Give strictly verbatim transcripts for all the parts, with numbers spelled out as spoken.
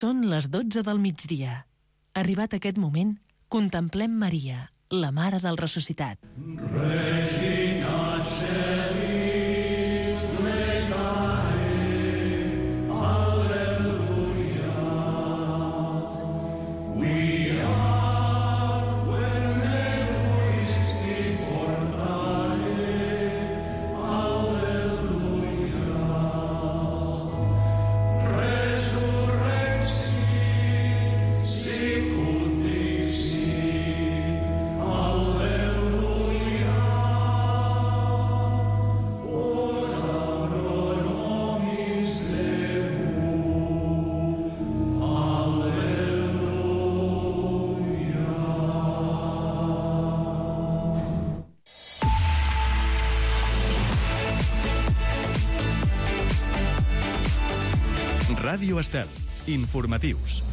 Són les dotze del migdia. Arribat aquest moment, contemplem Maria, la Mare del Ressuscitat. Regina Celi, plecare, Alleluia. We are where egoisti portare, Alleluia. Resurrexit, sicut dixit, Alleluia. Ora pro nobis Deum, Alleluia. Ràdio Estel. Informatius.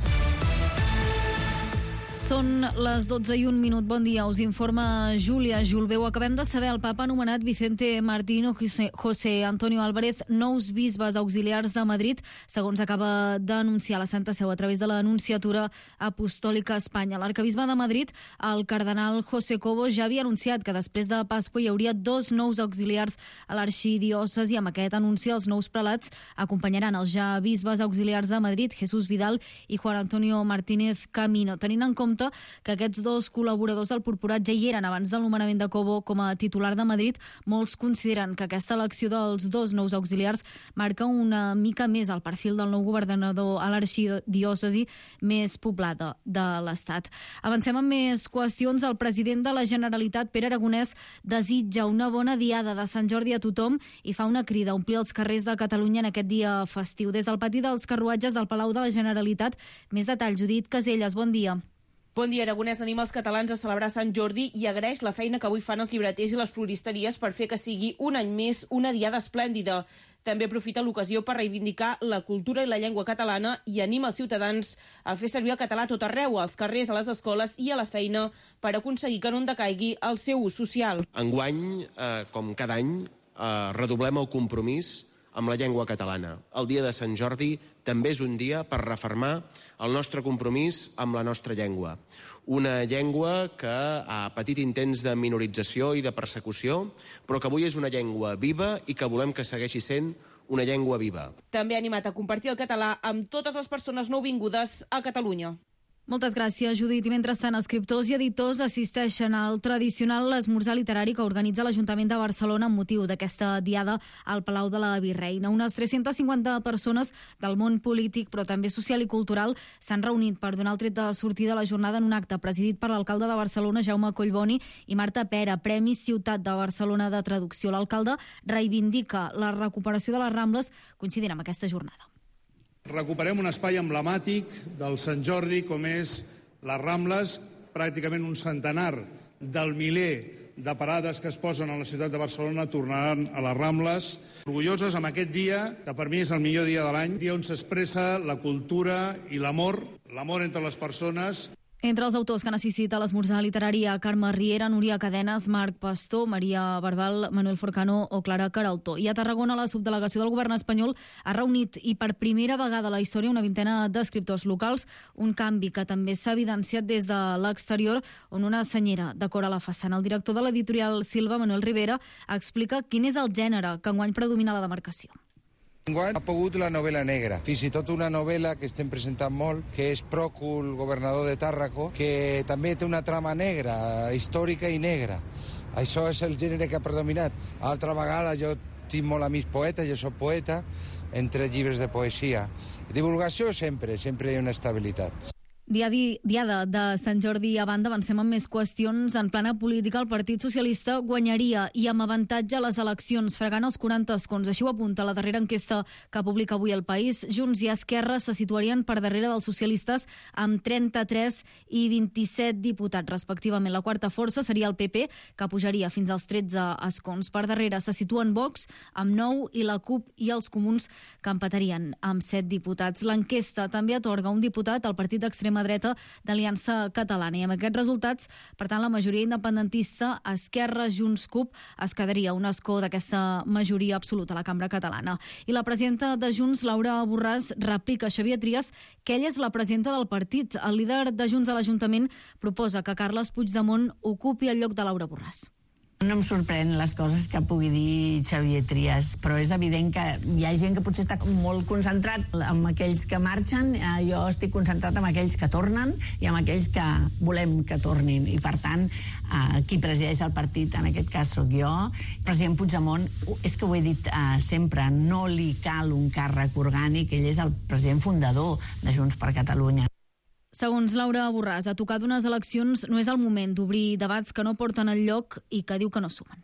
Són les dotze i un minut. Bon dia, us informa Júlia Julbeu. Acabem de saber, el papa ha nomenat Vicente Martino José, José Antonio Álvarez nous bisbes auxiliars de Madrid, segons acaba d'anunciar la Santa Seu a través de l'Anunciatura Apostòlica a Espanya. L'arcabisbe de Madrid, el cardenal José Cobo, ja havia anunciat que després de Pasqua hi hauria dos nous auxiliars a l'arxidiòcesi. Amb aquest anunci, els nous prelats acompanyaran els ja bisbes auxiliars de Madrid, Jesús Vidal i Juan Antonio Martínez Camino, tenint en compte que aquests dos col·laboradors del Purpurat ja hi eren abans del nomenament de Cobo com a titular de Madrid. Molts consideren que aquesta elecció dels dos nous auxiliars marca una mica més el perfil del nou governador a l'arxidiòcesi més poblada de l'Estat. Avancem amb més qüestions. El president de la Generalitat, Pere Aragonès, desitja una bona diada de Sant Jordi a tothom i fa una crida a omplir els carrers de Catalunya en aquest dia festiu. Des del pati dels carruatges del Palau de la Generalitat, més detalls. Judit Caselles, bon dia. Bon dia. Aragonès anima els catalans a celebrar Sant Jordi i agraeix la feina que avui fan els llibreters i les floristeries per fer que sigui un any més una diada esplèndida. També aprofita l'ocasió per reivindicar la cultura i la llengua catalana i anima els ciutadans a fer servir el català a tot arreu, als carrers, a les escoles i a la feina, per aconseguir que no en decaigui el seu ús social. Enguany, eh, com cada any, eh, redoblem el compromís amb la llengua catalana. El dia de Sant Jordi també és un dia per refermar el nostre compromís amb la nostra llengua. Una llengua que ha patit intents de minorització i de persecució, però que avui és una llengua viva i que volem que segueixi sent una llengua viva. També ha animat a compartir el català amb totes les persones nouvingudes a Catalunya. Moltes gràcies, Judit. I mentrestant, escriptors i editors assisteixen al tradicional esmorzar literari que organitza l'Ajuntament de Barcelona amb motiu d'aquesta diada al Palau de la Virreina. Unes tres-centes cinquanta persones del món polític, però també social i cultural, s'han reunit per donar el tret de sortida a la jornada en un acte presidit per l'alcalde de Barcelona, Jaume Collboni, i Marta Pera, Premi Ciutat de Barcelona de Traducció. L'alcalde reivindica la recuperació de les Rambles coincidint amb aquesta jornada. Recuperem un espai emblemàtic del Sant Jordi com és les Rambles, pràcticament un centenar del miler de parades que es posen a la ciutat de Barcelona tornaran a les Rambles. Orgulloses amb aquest dia, que per mi és el millor dia de l'any, dia on s'expressa la cultura i l'amor, l'amor entre les persones. Entre els autors que han assistit a l'esmorzar literari a Carme Riera, Núria Cadenes, Marc Pastor, Maria Barbal, Manuel Forcano o Clara Queraltó. I a Tarragona, la subdelegació del govern espanyol ha reunit i per primera vegada a la història una vintena d'escriptors locals, un canvi que també s'ha evidenciat des de l'exterior, on una senyera decora la façana. El director de l'editorial Silva, Manuel Rivera, explica quin és el gènere que enguany predomina la demarcació. Enguany ha pogut la novel·la negra, fins i tot una novel·la que estem presentant molt, que és Pròcul, governador de Tàrraco, que també té una trama negra, històrica i negra. Això és el gènere que ha predominat. Altra vegada jo tinc molt amics poetes, jo soc poeta, entre llibres de poesia. Divulgació sempre, sempre hi ha una estabilitat. Diada de Sant Jordi a banda, avancem amb més qüestions. En plana política, el Partit Socialista guanyaria i amb avantatge les eleccions, fregant els quaranta escons. Així ho apunta la darrera enquesta que publica avui El País. Junts i Esquerra se situarien per darrere dels socialistes amb trenta-tres i vint-i-set diputats, respectivament. La quarta força seria el P P, que pujaria fins als tretze escons. Per darrere se situen Vox amb nou i la CUP i els Comuns, que empatarien amb set diputats. L'enquesta també atorga un diputat al partit d'extrema l'extrema dreta d'Aliança Catalana. I amb aquests resultats, per tant, la majoria independentista, Esquerra, Junts, CUP, es quedaria un escó d'aquesta majoria absoluta a la cambra catalana. I la presidenta de Junts, Laura Borràs, replica a Xavier Trias que ella és la presidenta del partit. El líder de Junts a l'Ajuntament proposa que Carles Puigdemont ocupi el lloc de Laura Borràs. No em sorprèn les coses que pugui dir Xavier Trias, però és evident que hi ha gent que potser està molt concentrat amb aquells que marxen. Jo estic concentrat amb aquells que tornen i amb aquells que volem que tornin. I, per tant, qui presideix el partit, en aquest cas sóc jo. President Puigdemont, és que ho he dit sempre, no li cal un càrrec orgànic, ell és el president fundador de Junts per Catalunya. Segons Laura Borràs, a tocar d'unes eleccions no és el moment d'obrir debats que no porten enlloc i que diu que no sumen.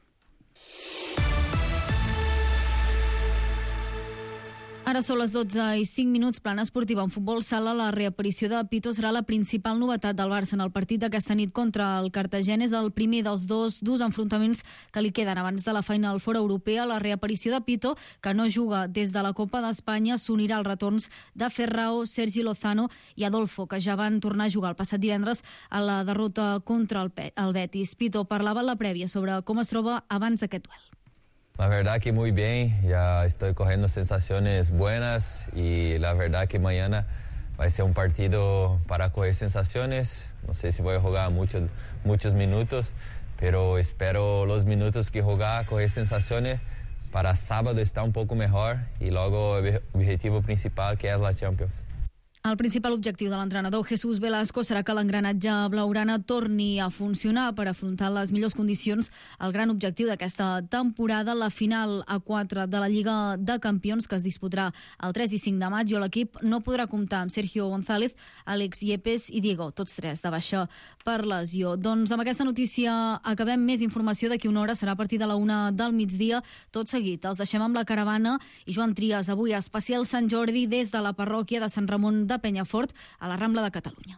Ara són les dotze i cinc minuts, plana esportiva en futbol sala. La reaparició de Pito serà la principal novetat del Barça en el partit d'aquesta nit contra el Cartagena. És el primer dels dos durs enfrontaments que li queden abans de la Final Four europea. La reaparició de Pito, que no juga des de la Copa d'Espanya, s'unirà als retorns de Ferrao, Sergi Lozano i Adolfo, que ja van tornar a jugar el passat divendres a la derrota contra el Betis. Pito parlava en la prèvia sobre com es troba abans d'aquest duel. La verdad que muy bien, ya estoy cogiendo sensaciones buenas y la verdad que mañana va a ser un partido para coger sensaciones. No sé si voy a jugar muchos, muchos minutos, pero espero los minutos que jugar, coger sensaciones para sábado estar un poco mejor y luego el objetivo principal que es la Champions. El principal objectiu de l'entrenador Jesús Velasco serà que l'engranatge blaugrana torni a funcionar per afrontar les millors condicions. El gran objectiu d'aquesta temporada, la final a quatre de la Lliga de Campions, que es disputarà el tres i cinc de maig, i l'equip no podrà comptar amb Sergio González, Àlex Yepes i Diego, tots tres de baixa per lesió. Doncs amb aquesta notícia acabem. Més informació d'aquí una hora, serà a partir de la una del migdia. Tot seguit els deixem amb la caravana i Joan Trias, avui especial Sant Jordi des de la parròquia de Sant Ramon de de Penyafort a la Rambla de Catalunya.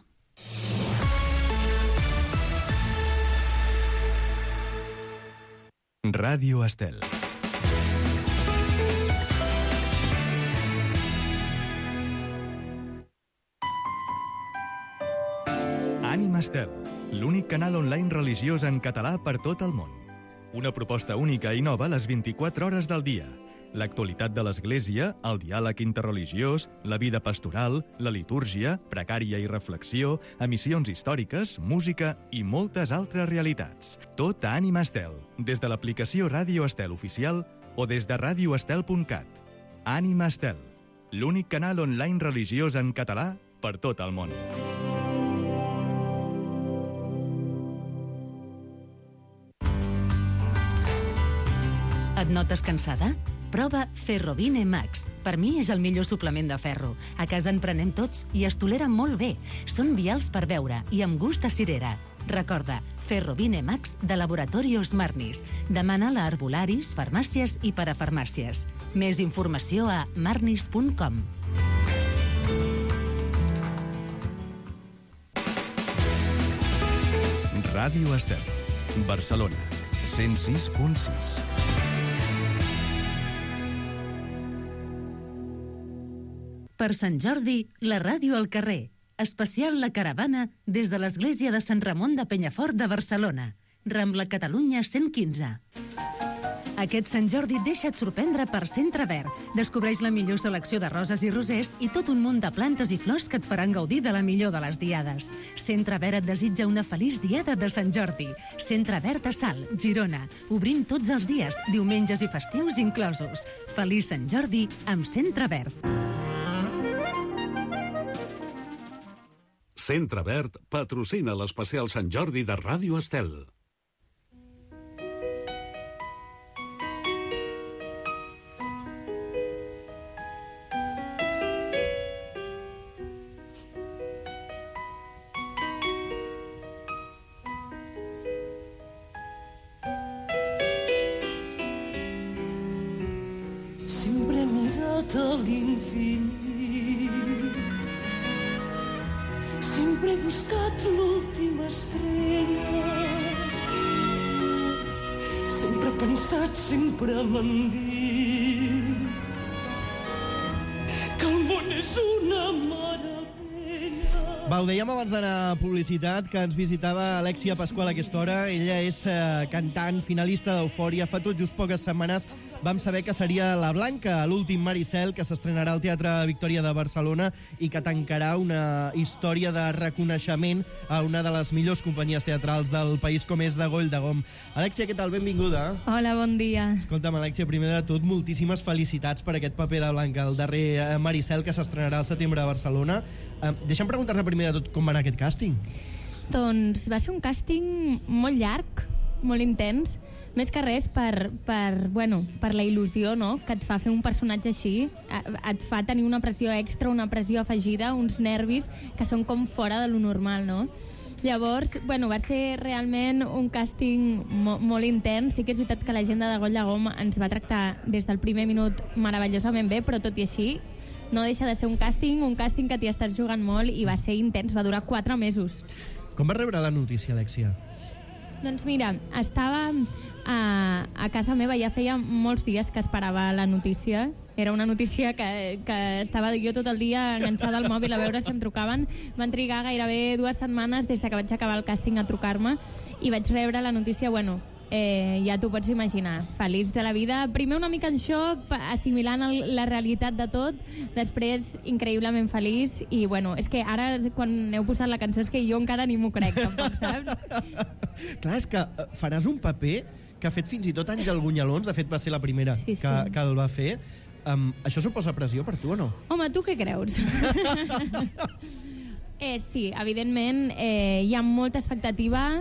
Ràdio Estel. Ànima Estel, l'únic canal online religiós en català per tot el món. Una proposta única i nova a les vint-i-quatre hores del dia. L'actualitat de l'Església, el diàleg interreligiós, la vida pastoral, la litúrgia, precària i reflexió, emissions històriques, música i moltes altres realitats. Tot a Ànima Estel, des de l'aplicació Ràdio Estel oficial o des de radio estel punt cat. Ànima Estel, l'únic canal online religiós en català per tot el món. Et notes cansada? Prova Ferrovine Max. Per mi és el millor suplement de ferro. A casa en prenem tots i es tolera molt bé. Són vials per beure i amb gust a cirera. Recorda, Ferrovine Max de Laboratorios Marnis. Demana-la a arbolaris, farmàcies i parafarmàcies. Més informació a marnis punt com. Ràdio Estel, Barcelona, cent sis punt sis. Per Sant Jordi, la ràdio al carrer. Especial La Caravana des de l'Església de Sant Ramon de Penyafort de Barcelona. Rambla Catalunya cent quinze. Aquest Sant Jordi deixa't sorprendre per Centre Verd. Descobreix la millor selecció de roses i rosers i tot un munt de plantes i flors que et faran gaudir de la millor de les diades. Centre Verd et desitja una feliç diada de Sant Jordi. Centre Verd a Salt, Girona. Obrim tots els dies, diumenges i festius inclosos. Feliç Sant Jordi amb Centre Verd. Centre Verd patrocina l'especial Sant Jordi de Ràdio Estel. Sempre he mirat a l'infinit, sempre he buscat l'última estrella, sempre he pensat, sempre m'han dit que el món és una meravella. Va, ho dèiem abans d'anar a publicitat, que ens visitava Alexia Pasqual a aquesta hora. Ella és eh, cantant, finalista d'Eufòria. Fa tot just poques setmanes vam saber que seria La Blanca, l'últim Maricel, que s'estrenarà al Teatre Victòria de Barcelona i que tancarà una història de reconeixement a una de les millors companyies teatrals del país, com és de Goll de Gom. Alexia, què tal? Benvinguda. Hola, bon dia. Escolta'm, Alexia, primer de tot, moltíssimes felicitats per aquest paper de Blanca, el darrer Maricel, que s'estrenarà al setembre a Barcelona. Eh, deixa'm preguntar-te primer de tot com va anar aquest càsting. Doncs va ser un càsting molt llarg, molt intens, més que res per, per, bueno, per la il·lusió, no?, que et fa fer un personatge així, et fa tenir una pressió extra, una pressió afegida, uns nervis que són com fora de lo normal, no? Llavors, bueno, va ser realment un càsting mo molt intens. Sí que és veritat que la gent de Goll de Gom ens va tractar des del primer minut meravellosament bé, però tot i així no deixa de ser un càsting, un càsting que t'hi estàs jugant molt i va ser intens, va durar quatre mesos. Com vas rebre la notícia, Alexia? Doncs mira, estava a, a casa meva, ja feia molts dies que esperava la notícia. Era una notícia que, que estava jo tot el dia enganxada al mòbil a veure si em trucaven. Van trigar gairebé dues setmanes des que vaig acabar el càsting a trucar-me i vaig rebre la notícia, bueno, eh, ja t'ho pots imaginar, feliç de la vida. Primer una mica en xoc, assimilant el, la realitat de tot, després increïblement feliç i, bueno, és que ara quan heu posat la cançó és que jo encara ni m'ho crec, tampoc, saps? Clar, és que faràs un paper que ha fet fins i tot Àngel Gunyalons, de fet va ser la primera sí, sí. Que, que el va fer. Um, això suposa pressió per tu o no? Home, tu què creus? eh, sí, evidentment eh, hi ha molta expectativa,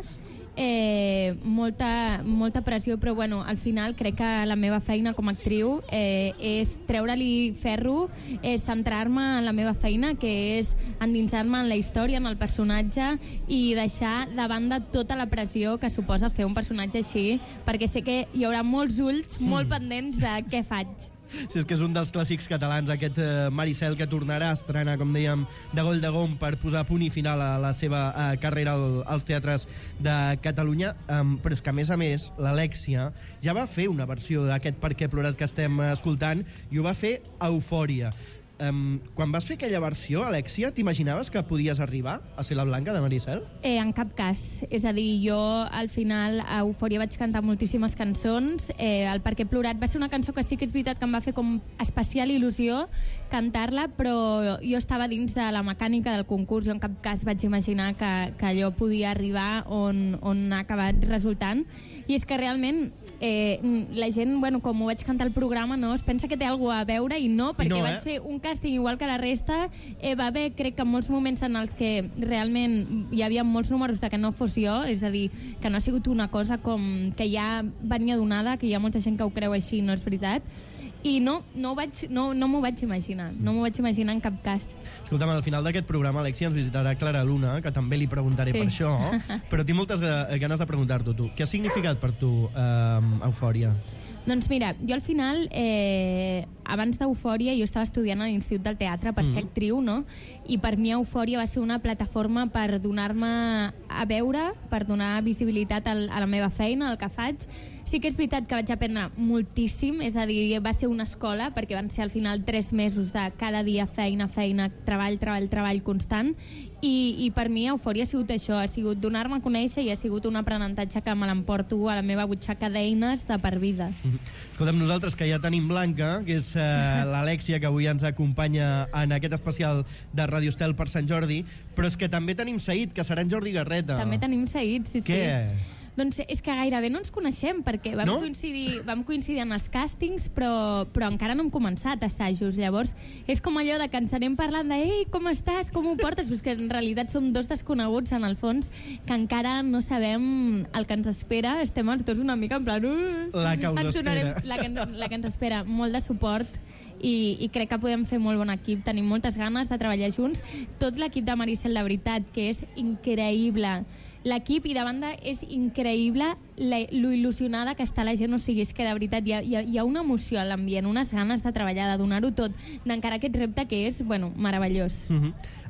eh, molta, molta pressió, però bueno, al final crec que la meva feina com a actriu eh, és treure-li ferro, és centrar-me en la meva feina, que és endinsar-me en la història, en el personatge i deixar de banda tota la pressió que suposa fer un personatge així, perquè sé que hi haurà molts ulls molt pendents de què faig. Sí, és que és un dels clàssics catalans, aquest eh, Maricel, que tornarà a estrenar, com dèiem, de Goll de Gom per posar punt i final a la seva eh, carrera al, als teatres de Catalunya. Um, però és que, a més a més, l'Alexia ja va fer una versió d'aquest Per què he plorat que estem escoltant i ho va fer a Eufòria. Um, quan vas fer aquella versió, Alexia, t'imaginaves que podies arribar a ser la Blanca de Maricel? Eh, en cap cas. És a dir, jo al final a Eufòria vaig cantar moltíssimes cançons. Eh, el Per què he plorat va ser una cançó que sí que és veritat que em va fer com especial il·lusió cantar-la, però jo estava dins de la mecànica del concurs. Jo en cap cas vaig imaginar que, que allò podia arribar on, on ha acabat resultant. I és que realment eh, la gent, bueno, com ho vaig cantar al programa, no, es pensa que té alguna a veure i no, perquè I no, eh? vaig fer un càsting igual que la resta. Eh, va haver, crec que molts moments en els que realment hi havia molts números de que no fos jo, és a dir, que no ha sigut una cosa com que ja venia donada, que hi ha molta gent que ho creu així, no és veritat. I no, no, vaig, no, no m'ho vaig imaginar, no m'ho vaig imaginar en cap cas. Escolta'm, al final d'aquest programa, Alexia, ens visitarà Clara Luna, que també li preguntaré sí. per això, però tinc moltes ganes de preguntar-t'ho tu. Què ha significat per tu eh, Eufòria? Doncs mira, jo al final, eh, abans d'Eufòria, jo estava estudiant a l'Institut del Teatre per ser actriu, no? I per mi Eufòria va ser una plataforma per donar-me a veure, per donar visibilitat al, a la meva feina, al que faig. Sí que és veritat que vaig aprendre moltíssim, és a dir, va ser una escola, perquè van ser al final tres mesos de cada dia feina, feina, treball, treball, treball constant, i, i per mi Eufòria ha sigut això, ha sigut donar-me a conèixer i ha sigut un aprenentatge que me l'emporto a la meva butxaca d'eines de per vida. Escolta'm, nosaltres que ja tenim Blanca, que és eh, l'Alexia, que avui ens acompanya en aquest especial de Radio Estel per Sant Jordi, però és que també tenim Saïd, que serà en Jordi Garreta. També tenim Saïd, sí, Què? sí. Doncs és que gairebé no ens coneixem, perquè vam, no? coincidir, vam coincidir en els càstings, però, però encara no hem començat assajos. Llavors, és com allò de que ens anem parlant de «Ei, com estàs? Com ho portes?» Pues que en realitat som dos desconeguts, en el fons, que encara no sabem el que ens espera. Estem els dos una mica en plan... Uh, la que us espera. La que, la que ens espera. Molt de suport. I, i crec que podem fer molt bon equip. Tenim moltes ganes de treballar junts. Tot l'equip de Maricel, de veritat, que és increïble. L'equip, i de banda, és increïble la, lo il·lusionada que està la gent. O sigui, és que de veritat hi ha, hi ha, hi ha una emoció a l'ambient, unes ganes de treballar, de donar-ho tot, d'encarar aquest repte que és, bueno, meravellós. Uh-huh.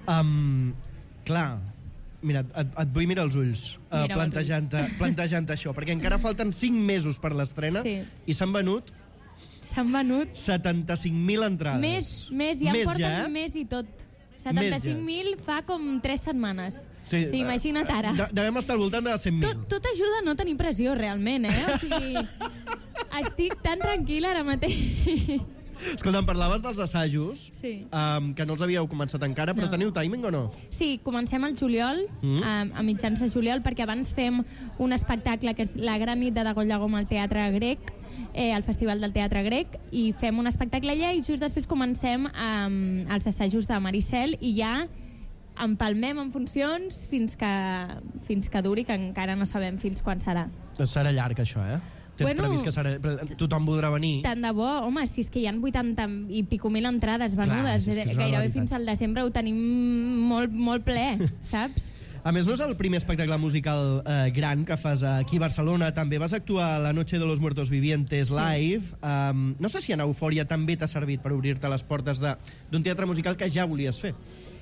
um, clar, mira, et, et vull mirar els ulls uh, plantejant-te plantejant això, perquè encara falten cinc mesos per l'estrena sí. i s'han venut S'han venut setanta-cinc mil entrades. Més, més, ja més en porten ja, eh? més i tot. setanta-cinc mil fa com tres setmanes. Sí, sí, imagina't ara. De, devem estar al voltant de cent mil. Tot, tot ajuda a no tenir pressió, realment, eh? O sigui, estic tan tranquil·la ara mateix. Escolta, em parlaves dels assajos, sí. um, que no els havíeu començat encara, però no. Teniu timing o no? Sí, comencem al juliol, mm. um, a mitjans de juliol, perquè abans fem un espectacle que és la gran nit de Dagoll de Gom al Teatre Grec, eh, al Festival del Teatre Grec, i fem un espectacle allà i just després comencem um, els assajos de Maricel i ja empalmem en funcions fins que, fins que duri, que encara no sabem fins quan serà. Serà llarg, això, eh? Tens bueno, previst que serà... tothom voldrà venir? Tant de bo, home, si és que hi ha vuitanta i pico mil entrades venudes, clar, si és gairebé fins al desembre ho tenim molt, molt ple, saps? A més, no és el primer espectacle musical eh, gran que fas aquí a Barcelona. També vas actuar a la Noche de los Muertos Vivientes live. Sí. Um, no sé si en Eufòria també t'ha servit per obrir-te les portes d'un teatre musical que ja volies fer.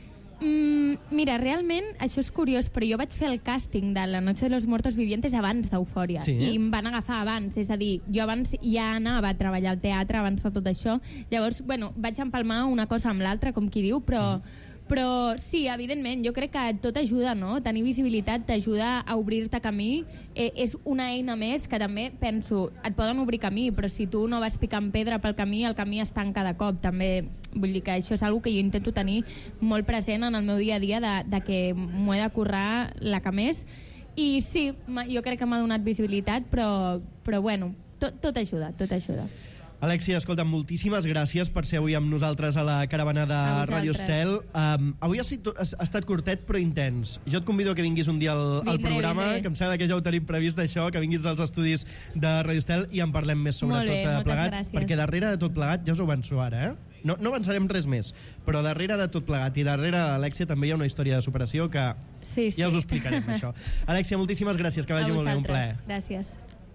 Mm, mira, realment això és curiós, però jo vaig fer el càsting de la Noche de los Muertos Vivientes abans d'Eufòria, sí. I em van agafar abans, és a dir, jo abans ja anava a treballar al teatre abans de tot això, llavors, bueno, vaig empalmar una cosa amb l'altra, com qui diu, però, però sí, evidentment, jo crec que tot ajuda, no? Tenir visibilitat t'ajuda a obrir-te camí, eh, és una eina més que també penso, et poden obrir camí, però si tu no vas picant pedra pel camí, el camí es tanca de cop, també. Vull dir que això és una cosa que jo intento tenir molt present en el meu dia a dia, de, de que m'ho he de currar la que més. I sí, jo crec que m'ha donat visibilitat, però, però bueno, tot, tot ajuda, tot ajuda. Alexia, escolta, moltíssimes gràcies per ser avui amb nosaltres a la caravana de Radio Estel. Um, avui ha, sigut, ha estat curtet però intens. Jo et convido que vinguis un dia al, al vindré, programa, vindré. Que em sembla que ja ho tenim previst això, que vinguis als estudis de Radio Estel i en parlem més sobre Molt bé, tot plegat, gràcies. Perquè darrere de tot plegat, ja us ho avanço ara, eh? No, no avançarem res més, però darrere de tot plegat i darrere d'Alexia també hi ha una història de superació que sí, sí. ja us ho explicarem, això. Alexia, moltíssimes gràcies, que vagi molt bé, un plaer. Gràcies.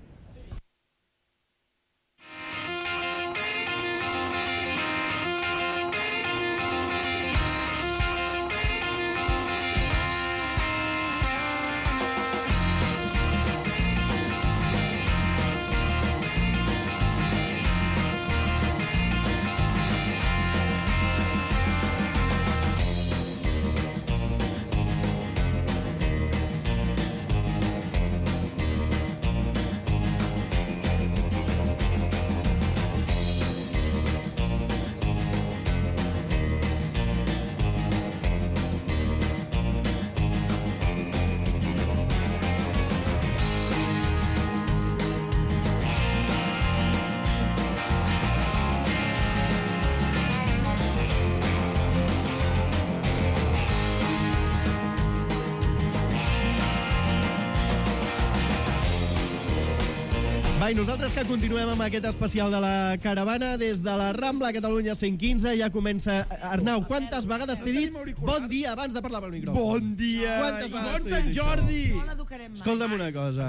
Va, i nosaltres que continuem amb aquest especial de la caravana des de la Rambla Catalunya cent quinze, ja comença... Arnau, quantes vegades t'he dit bon dia abans de parlar pel micròfon? Bon dia! Quantes vegades bon Sant Jordi! Escolta'm una cosa.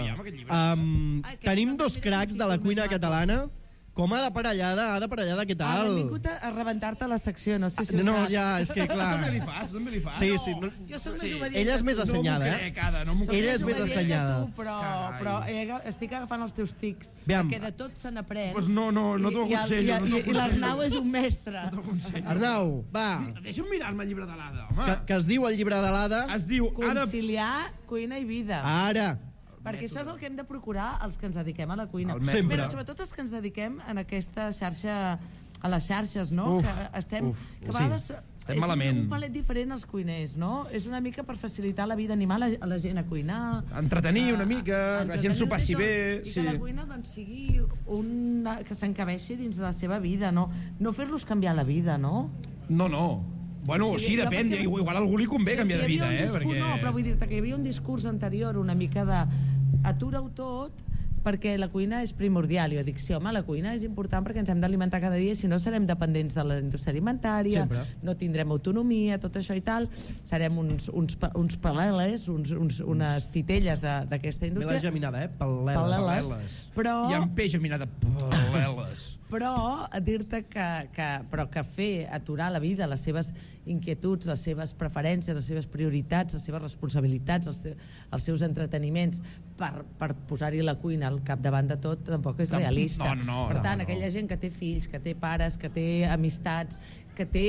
Um, tenim dos cracs de la cuina catalana. Com ha d'aparellada, ha d'aparellada, què tal? Ha vingut a rebentar-te la secció, no sé si ho no, saps. No, ja, és que clar... No me li fas, no me li fas. Sí, sí. No, jo soc sí. més obedient Ella és més assenyada, no eh? Crec, Ada, no Ella és més assenyada. Tu, però, però estic agafant els teus tics, Aviam. perquè de tot se n'aprèn. Pues no, no, no t'ho aconsello. I, i, i, i l'Arnau és un mestre. No t'ho aconsello. Arnau, va. Deixa'm mirar-me el llibre de l'Ada, home. Que, que es diu el llibre de l'Ada? Es diu... Conciliar cuina i vida. Ara. Perquè això és el que hem de procurar els que ens dediquem a la cuina. Sempre. Però sobretot els que ens dediquem en aquesta xarxa, a les xarxes, no? Uf, que estem, uf, que a vegades sí. Estem és malament. un palet diferent als cuiners, no? És una mica per facilitar la vida, animar la, a la gent a cuinar. Entretenir una mica, que la gent s'ho passi bé. I que la cuina doncs, sigui una, que s'encabeixi dins de la seva vida, no, no fer-los canviar la vida, no? No, no. Bueno, sí, sí depèn, perquè... igual a algú li convé canviar de vida, eh? Discurs, perquè... No, però vull dir-te que hi havia un discurs anterior una mica de atura-ho tot perquè la cuina és primordial. Jo dic, sí, home, la cuina és important perquè ens hem d'alimentar cada dia, si no serem dependents de la indústria alimentària, sempre. No tindrem autonomia, tot això i tal, serem uns, uns, uns paral·leles, uns, uns, unes titelles d'aquesta indústria. Me l'has geminada, eh? Paral·leles. Paral·leles. Però... Hi ha un peix geminada, paral·leles. Però dir-te que, que, però que fer, aturar la vida, les seves inquietuds, les seves preferències, les seves prioritats, les seves responsabilitats, els, te, els seus entreteniments, per, per posar-hi la cuina al capdavant de tot, tampoc és realista. No, no, no, per tant, no, no. aquella gent que té fills, que té pares, que té amistats, que té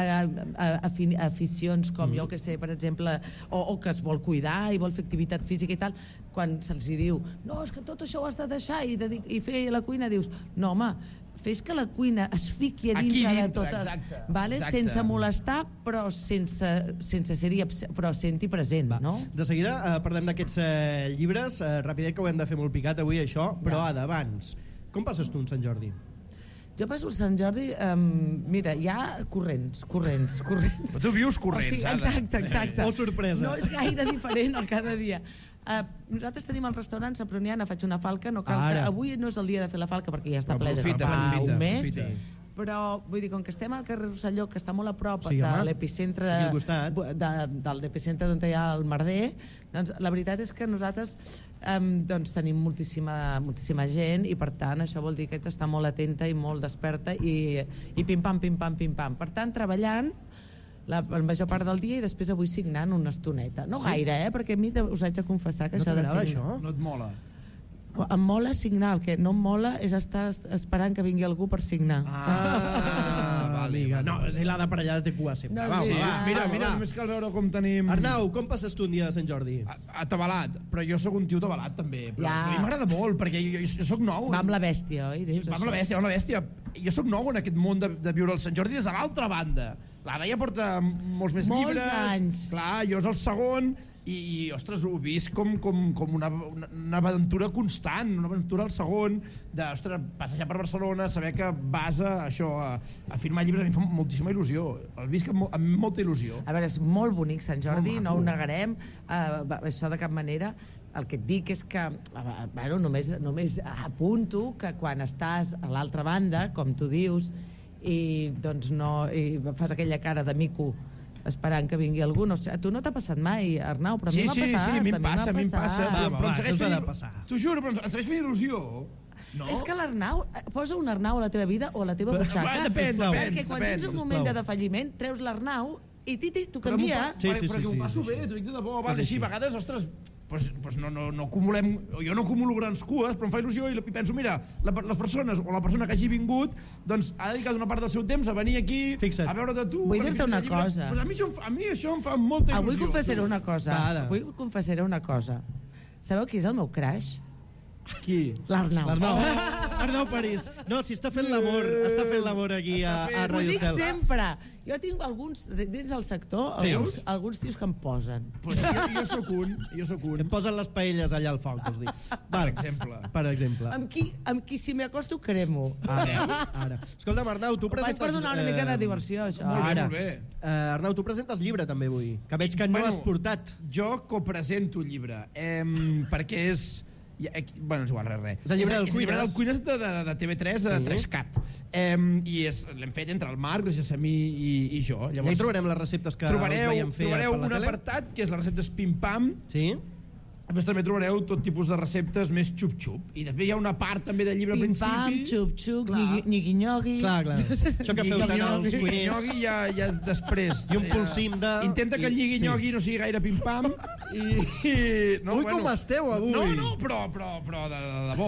uh, aficions com mm. jo que sé, per exemple, o, o que es vol cuidar i vol fer activitat física i tal, quan se'ls diu no, és que tot això ho has de deixar i, de, i fer la cuina, dius, no home, fes que la cuina es fiqui a dintre, dintre de totes, exacte, vale? Exacte. Sense molestar, però sense, sense ser-hi, però sent-hi present, no? De seguida eh, parlem d'aquests eh, llibres, eh, rapidet que ho hem de fer molt picat avui això, però ja. Ada, abans, com passes tu un Sant Jordi? Jo passo el Sant Jordi, um, mira, hi ha corrents, corrents, corrents. Però tu vius corrents, o sigui, Ada. Exacte, exacte. Molt sorpresa. No és gaire diferent el cada dia. Uh, nosaltres tenim el restaurant Saproniana, faig una falca, no cal que, avui no és el dia de fer la falca perquè ja està ple de fa un mes, profita. Però vull dir, com que estem al carrer Rosselló, que està molt a prop sí, de l'epicentre de, de l'epicentre on hi ha el merder, doncs la veritat és que nosaltres um, doncs, tenim moltíssima, moltíssima gent i per tant això vol dir que està molt atenta i molt desperta i, i pim-pam, pim-pam, pim-pam. Per tant, treballant la, la major part del dia i després avui signant una estoneta. No sí? gaire, eh? Perquè a mi us haig de confessar que no això de signar... això? No et mola? Em mola signar, el que no em mola és estar esperant que vingui algú per signar. Ah, vale, vale. No, si l'Ada per allà té cua sempre. No, va, sí, va, mira, mira, només cal veure com tenim... Arnau, com passes tu un dia de Sant Jordi? Atabalat, però jo sóc un tio atabalat també. Però ja. A mi m'agrada molt, perquè jo, jo, jo sóc nou. Va amb la bèstia, oi? Dius va amb la bèstia, va amb la bèstia. Jo sóc nou en aquest món de, de viure el Sant Jordi des de l'altra banda. L'Ada ja porta molts més molts llibres. Molts anys. Clar, jo és el segon... I, i ostres, ho he vist com, com, com una, una, una aventura constant, una aventura al segon, de, ostres, passejar per Barcelona, saber que vas a, això, a, a firmar llibres, a mi em fa moltíssima il·lusió. El visc amb, amb molta il·lusió. A veure, és molt bonic Sant Jordi, no ho negarem, uh, això de cap manera. El que et dic és que, uh, bueno, només, només apunto que quan estàs a l'altra banda, com tu dius, i doncs no, i fas aquella cara de mico esperant que vingui algú. No, a tu no t'ha passat mai, Arnau, però a sí, mi m'ha sí, passat. Sí, a mi em passa, a mi em passa. Va, però, va, però va, em segueix fent, de passar. T'ho juro, però em segueix fent il·lusió. No? És que l'Arnau, posa un Arnau a la teva vida o a la teva butxaca. Va, depèn, depèn. Perquè quan depèn, tens un moment de defalliment, treus l'Arnau i titi, t'ho però canvia. Sí, sí, sí, perquè m'ho passo bé, t'ho dic de debò. Vale, sí, a vegades, ostres, pues, pues no, no, no acumulem, jo no acumulo grans cues, però em fa il·lusió i, i penso, mira, la, les persones o la persona que hagi vingut doncs ha dedicat una part del seu temps a venir aquí, fixa't, a veure de tu. Vull dir-te una cosa. Pues a, mi això, a mi això em fa molta il·lusió. Avui confessaré una cosa. Avui confessaré una cosa. Sabeu qui és el meu crush? Qui? L'Arnau. L'Arnau. Oh, Arnau París. No, si està fent l'amor, està fent l'amor aquí a, a Radio Estel. Ho dic Estel. sempre. Jo tinc alguns, dins del sector, sí, alguns, alguns tios que em posen. Pues jo, jo sóc un, jo sóc un. Em posen les paelles allà al foc, vols dir. Per exemple. Per exemple. Amb qui, amb qui si m'hi acosto, cremo. Ara, ara. Escolta, Arnau, tu presentes... Vaig per donar una mica de diversió, això. Molt bé, ara. molt bé. Uh, Arnau, tu presentes llibre també avui, que veig que no bueno, has portat. Jo copresento el llibre, eh, perquè és... Ja, eh, bueno, és igual, res, res. És el llibre del Cuines. És el llibre del Cuines de, de, de T V tres, de sí. tres cat. Eh, I l'hem fet entre el Marc, el Gessamí i, i jo. Llavors, ja hi trobarem les receptes que trobareu, us veiem fer trobareu per la un tele. apartat, que és les receptes pim-pam. Sí. A més, també trobareu tot tipus de receptes més xup-xup. I després hi ha una part també del llibre al principi. Pim-pam, xup-xup, nyigui-nyogui. Clar, clar. Això que feu tant als cuiners. Nyigui ja, ja després. I un polsim de... Intenta que el nyigui-nyogui sí. no sigui gaire pim-pam. I, i, no, Ui, bueno, com esteu avui? No, no, però, però, però de, de debò.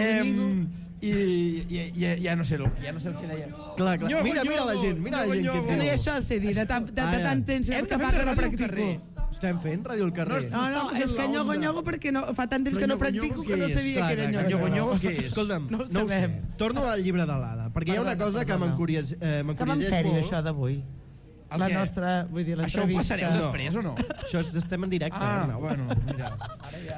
Eh, i ja, ja, ja no sé el, ja no sé el que deia. Clar, clar. Nyogo, mira, mira la gent, mira la gent que és que no hi ha això, sé dir, de tant, de, de tant temps que fa que no practico. Estem fent Ràdio al carrer. No, no, no és que nyogo-nyogo perquè no, fa tant temps que no practico que no sabia que era nyogo-nyogo. Què és? Escolta'm, no ho sabem. Torno al llibre de l'Ada, perquè hi ha una cosa que m'encurioseix molt. Que va en sèrio, això d'avui. La nostra, vull dir, l'entrevista. Això ho passareu després o no? Això estem en directe. Ah, bueno, mira. Ara ja...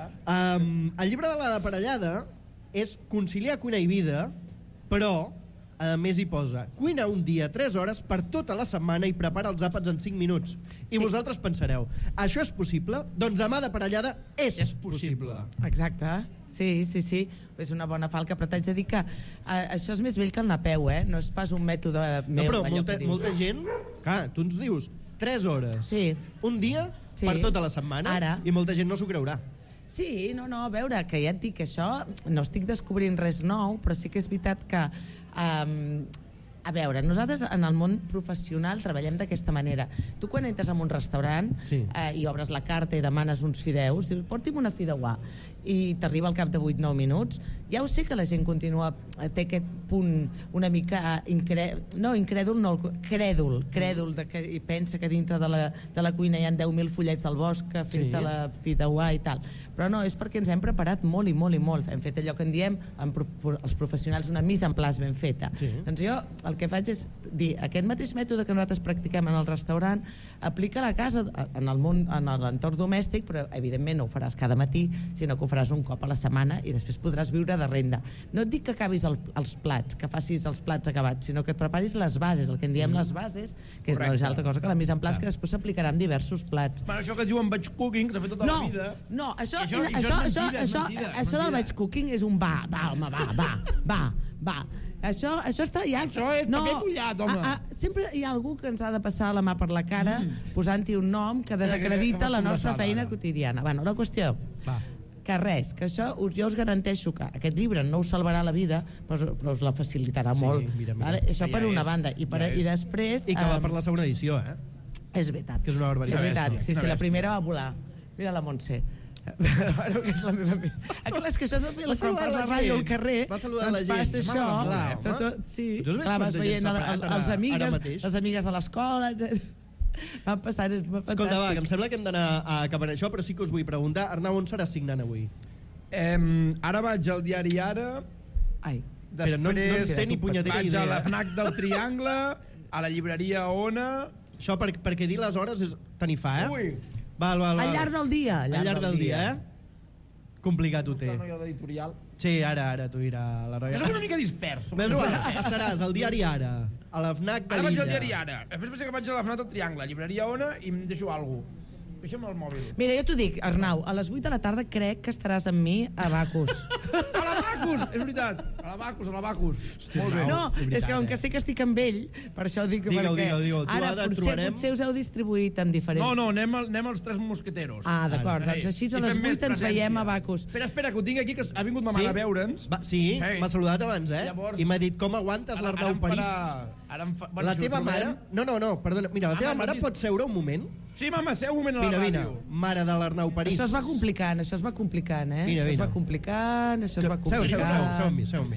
El llibre de l'Ada Parellada és conciliar cuina i vida, però a més hi posa cuina un dia tres hores per tota la setmana i prepara els àpats en cinc minuts. I sí. vosaltres pensareu, això és possible? Doncs amb Ada Parellada és, és possible. possible. Exacte. Sí, sí, sí. És una bona falca, però t'haig de dir que uh, això és més vell que el napeu, eh? No és pas un mètode meu. No, però molta, molta gent... Clar, tu ens dius tres hores. Sí. Un dia sí. per tota la setmana. Ara. I molta gent no s'ho creurà. Sí, no, no, a veure, que ja et dic que això no estic descobrint res nou, però sí que és veritat que um, a veure, nosaltres en el món professional treballem d'aquesta manera. Tu quan entres en un restaurant sí. eh, i obres la carta i demanes uns fideus, dius, porti'm una fideuà, i t'arriba al cap de vuit nou minuts Ja ho sé que la gent continua, té aquest punt una mica incrè... no, incrèdul, no, crèdul, crèdul, de que, i pensa que dintre de la, de la cuina hi ha deu mil fullets del bosc fent-te sí. la fideuà i tal. Però no, és perquè ens hem preparat molt i molt i molt. Hem fet allò que en diem, en pro, els professionals, una mise en place ben feta. Sí. Doncs jo el que faig és dir, aquest mateix mètode que nosaltres practiquem en el restaurant, aplica a la casa, en el món, en l'entorn domèstic, però evidentment no ho faràs cada matí, sinó que ho faràs un cop a la setmana i després podràs viure de renda. No et dic que acabis el, els plats, que facis els plats acabats, sinó que et preparis les bases, el que en diem mm. les bases, que és una altra cosa que la mise en place, que després s'aplicarà en diversos plats. Bueno, això que es diu en batch cooking, que s'ha fet tota no, la vida... No, això, això, això, això, això, mentida, això, mentida, això del batch cooking és un va, va, home, va, va, va, va. Això, això està ja... Això és no, paper mullat, home. A, a, sempre hi ha algú que ens ha de passar la mà per la cara mm. posant-hi un nom que desacredita la nostra feina quotidiana. Bueno, la qüestió... Va. Que res, que això us, jo us garanteixo que aquest llibre no us salvarà la vida, però, però us la facilitarà sí, molt. Mira, mira. Vale? Això ja per una és, banda. I, per, ja i després... I que va per la segona edició, eh? És veritat. Que és una barbaritat. És veritat, sí, sí, la primera va volar. Mira la Montse. Bueno, que és la meva amiga. Ah, clar, és que això s'ha fet quan fas la ràdio al carrer. Va saludar la gent. Passa això. Clar, sí, clar, vas veient els amigues, les amigues de l'escola... Van passar, és fantàstic. Escolta, va, que em sembla que hem d'anar a acabar això, però sí que us vull preguntar, Arnau, on seràs signant avui? Eh, ara vaig al diari Ara. Ai. Després no, no sé ni punyetera vaig idea. a la FNAC del Triangle, a la llibreria Ona... Això per, perquè dir les hores és tenir fa, eh? Ui. Val, val, val. Al llarg del dia. Al llarg, llarg del, del dia, dia, eh? Complicat ho té. La noia d'editorial. Sí, ara, ara t'ho dirà la noia. Jo soc una mica dispers. Més o menys, estaràs al diari Ara, a la FNAC de l'Illa. Ara vaig al diari Ara. Després vaig que vaig a la FNAC del Triangle, llibreria Ona, i em deixo alguna cosa. Deixa'm el mòbil. Mira, jo t'ho dic, Arnau, a les vuit de la tarda crec que estaràs amb mi a Bacus. A la Bacus! És veritat. A la Bacus, a la Bacus. Molt bé. No, és que com que sé que estic amb ell, per això dic que digue-ho, perquè... digue-ho, digue-ho. Ara, potser, trobarem... potser us heu distribuït en diferents... No, no, anem, al, anem als tres mosqueteros. Ah, d'acord, doncs així a les vuit ens veiem a Bacus. Espera, espera, que ho tinc aquí, que ha vingut ma mare sí? a veure'ns. Sí, hey. M'ha saludat abans, eh? Llavors... I m'ha dit, com aguantes l'Arnau París? Farà... Ara em fa... bueno, la teva mare... No, no, no, perdona. Mira, la teva mare vist... pot seure un moment? Sí, mama, seu un moment a la vine, ràdio. Vine, mare de l'Arnau París. Això es va complicant, això es va complicant, eh? Vine, això vine. es va complicant, això es va complicant. Seu, seu, seu, seu amb mi, seu amb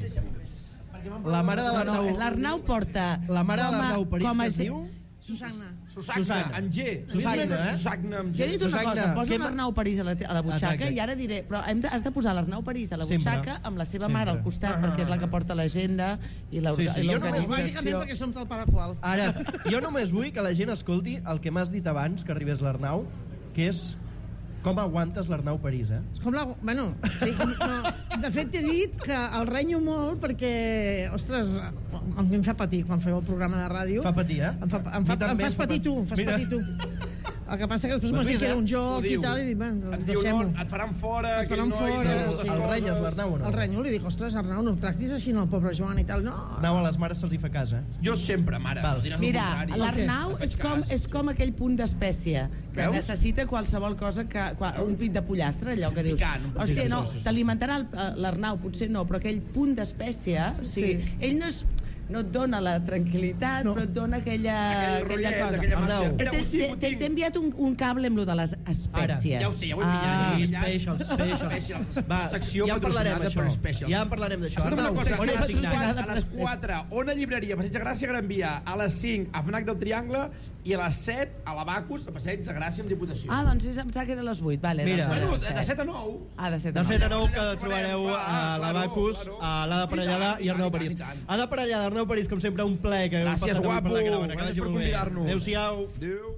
mi. La mare de l'Arnau... No, no, l'Arnau porta... La mare de l'Arnau París, que es diu... Susagna. Susagna, Susagna, amb G. Susagna, eh? Susagna amb G. Jo he dit una cosa, posa l'Arnau París a la, a la butxaca. Exacte. I ara diré, però hem de, has de posar l'Arnau París a la butxaca amb la seva Sempre. mare al costat, ah, perquè és la que porta l'agenda i l'organització. Sí, sí. Bàsicament perquè som del pare qual. Ara, jo només vull que la gent escolti el que m'has dit abans, que arribés l'Arnau, que és com aguantes l'Arnau París, eh? Com la... Bueno, sí, no, de fet t'he dit que el renyo molt perquè, ostres, a mi em fa patir quan feu el programa de ràdio. Fa patir, eh? Em, fa, em, fa, em fas patir tu, em fas Mira. patir tu. El que passa que després m'has dit que era un joc i tal, i dic, bueno, ens diu, no, et faran fora, et faran fora, sí. El renyes, l'Arnau, o no? El renyo, li dic, ostres, Arnau, no tractis així al pobre Joan i tal, no. Arnau, a les mares se'ls hi fa cas, eh? Jo sempre, mare. Val. Mira, l'Arnau és com, és com aquell punt d'espècie que Veus? necessita qualsevol cosa, que, un pit de pollastre, allò que dius. Hòstia, no, t'alimentarà l'Arnau, potser no, però aquell punt d'espècie, o sigui, sí. ell no és... no et dona la tranquil·litat, no. però et dona aquella, aquell rotllet, aquella cosa. T'he enviat un, un cable amb lo de les espècies. Ara, ja ho sé, ja ho he enviat. Ah, specials, specials. Va, secció ja patrocinada per Specials. Ja en parlarem d'això. Escolta una cosa, on has signat? A les quatre, Ona Llibreria, Passeig de Gràcia, Gran Via. A les cinc, a FNAC del Triangle. I a les set, a la Bacus, a Passeig de Gràcia amb Diputació. Ah, doncs em sembla que era a les vuit. Vale, Mira, bueno, de set a nou. Ah, de set a nou. De set a nou que trobareu a la Bacus, a l'Ada Parellada i Arnau París. Ada Parellada, Arnau París, com sempre, un plaer que heu passat avui per la caravana. Gràcies per convidar-nos. Adéu-siau. Adéu.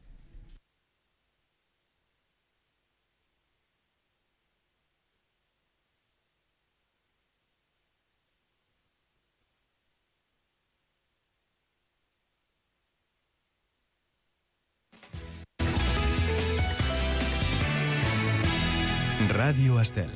Ràdio Estel.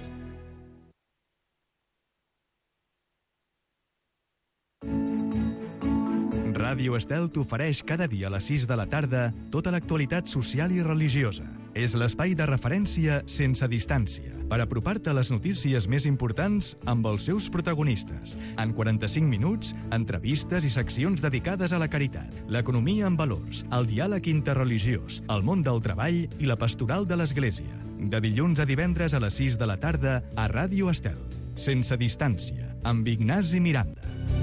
Ràdio Estel t'ofereix cada dia a les sis de la tarda tota l'actualitat social i religiosa. És l'espai de referència sense distància per apropar-te a les notícies més importants amb els seus protagonistes. En quaranta-cinc minuts, entrevistes i seccions dedicades a la caritat, l'economia amb valors, el diàleg interreligiós, el món del treball i la pastoral de l'Església. De dilluns a divendres a les sis de la tarda a Ràdio Estel. sense distància, amb Ignasi Miranda.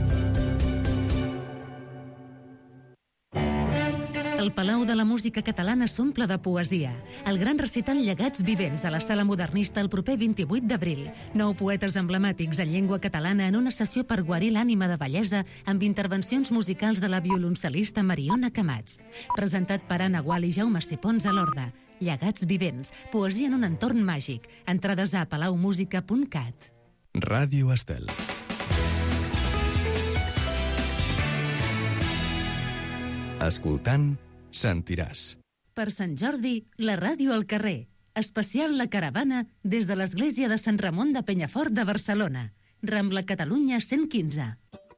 El Palau de la Música Catalana s'omple de poesia. El gran recital Llegats Vivents a la Sala Modernista el proper vint-i-vuit d'abril. Nou poetes emblemàtics en llengua catalana en una sessió per guarir l'ànima de bellesa amb intervencions musicals de la violoncel·lista Mariona Camats. Presentat per Anna Gual i Jaume Sipons a l'Horda. Llegats Vivents, poesia en un entorn màgic. Entrades a palaumusica punt cat. Ràdio Estel. Escoltant, sentiràs. Per Sant Jordi, la ràdio al carrer. Especial La Caravana des de l'església de Sant Ramon de Penyafort de Barcelona. Rambla Catalunya cent quinze.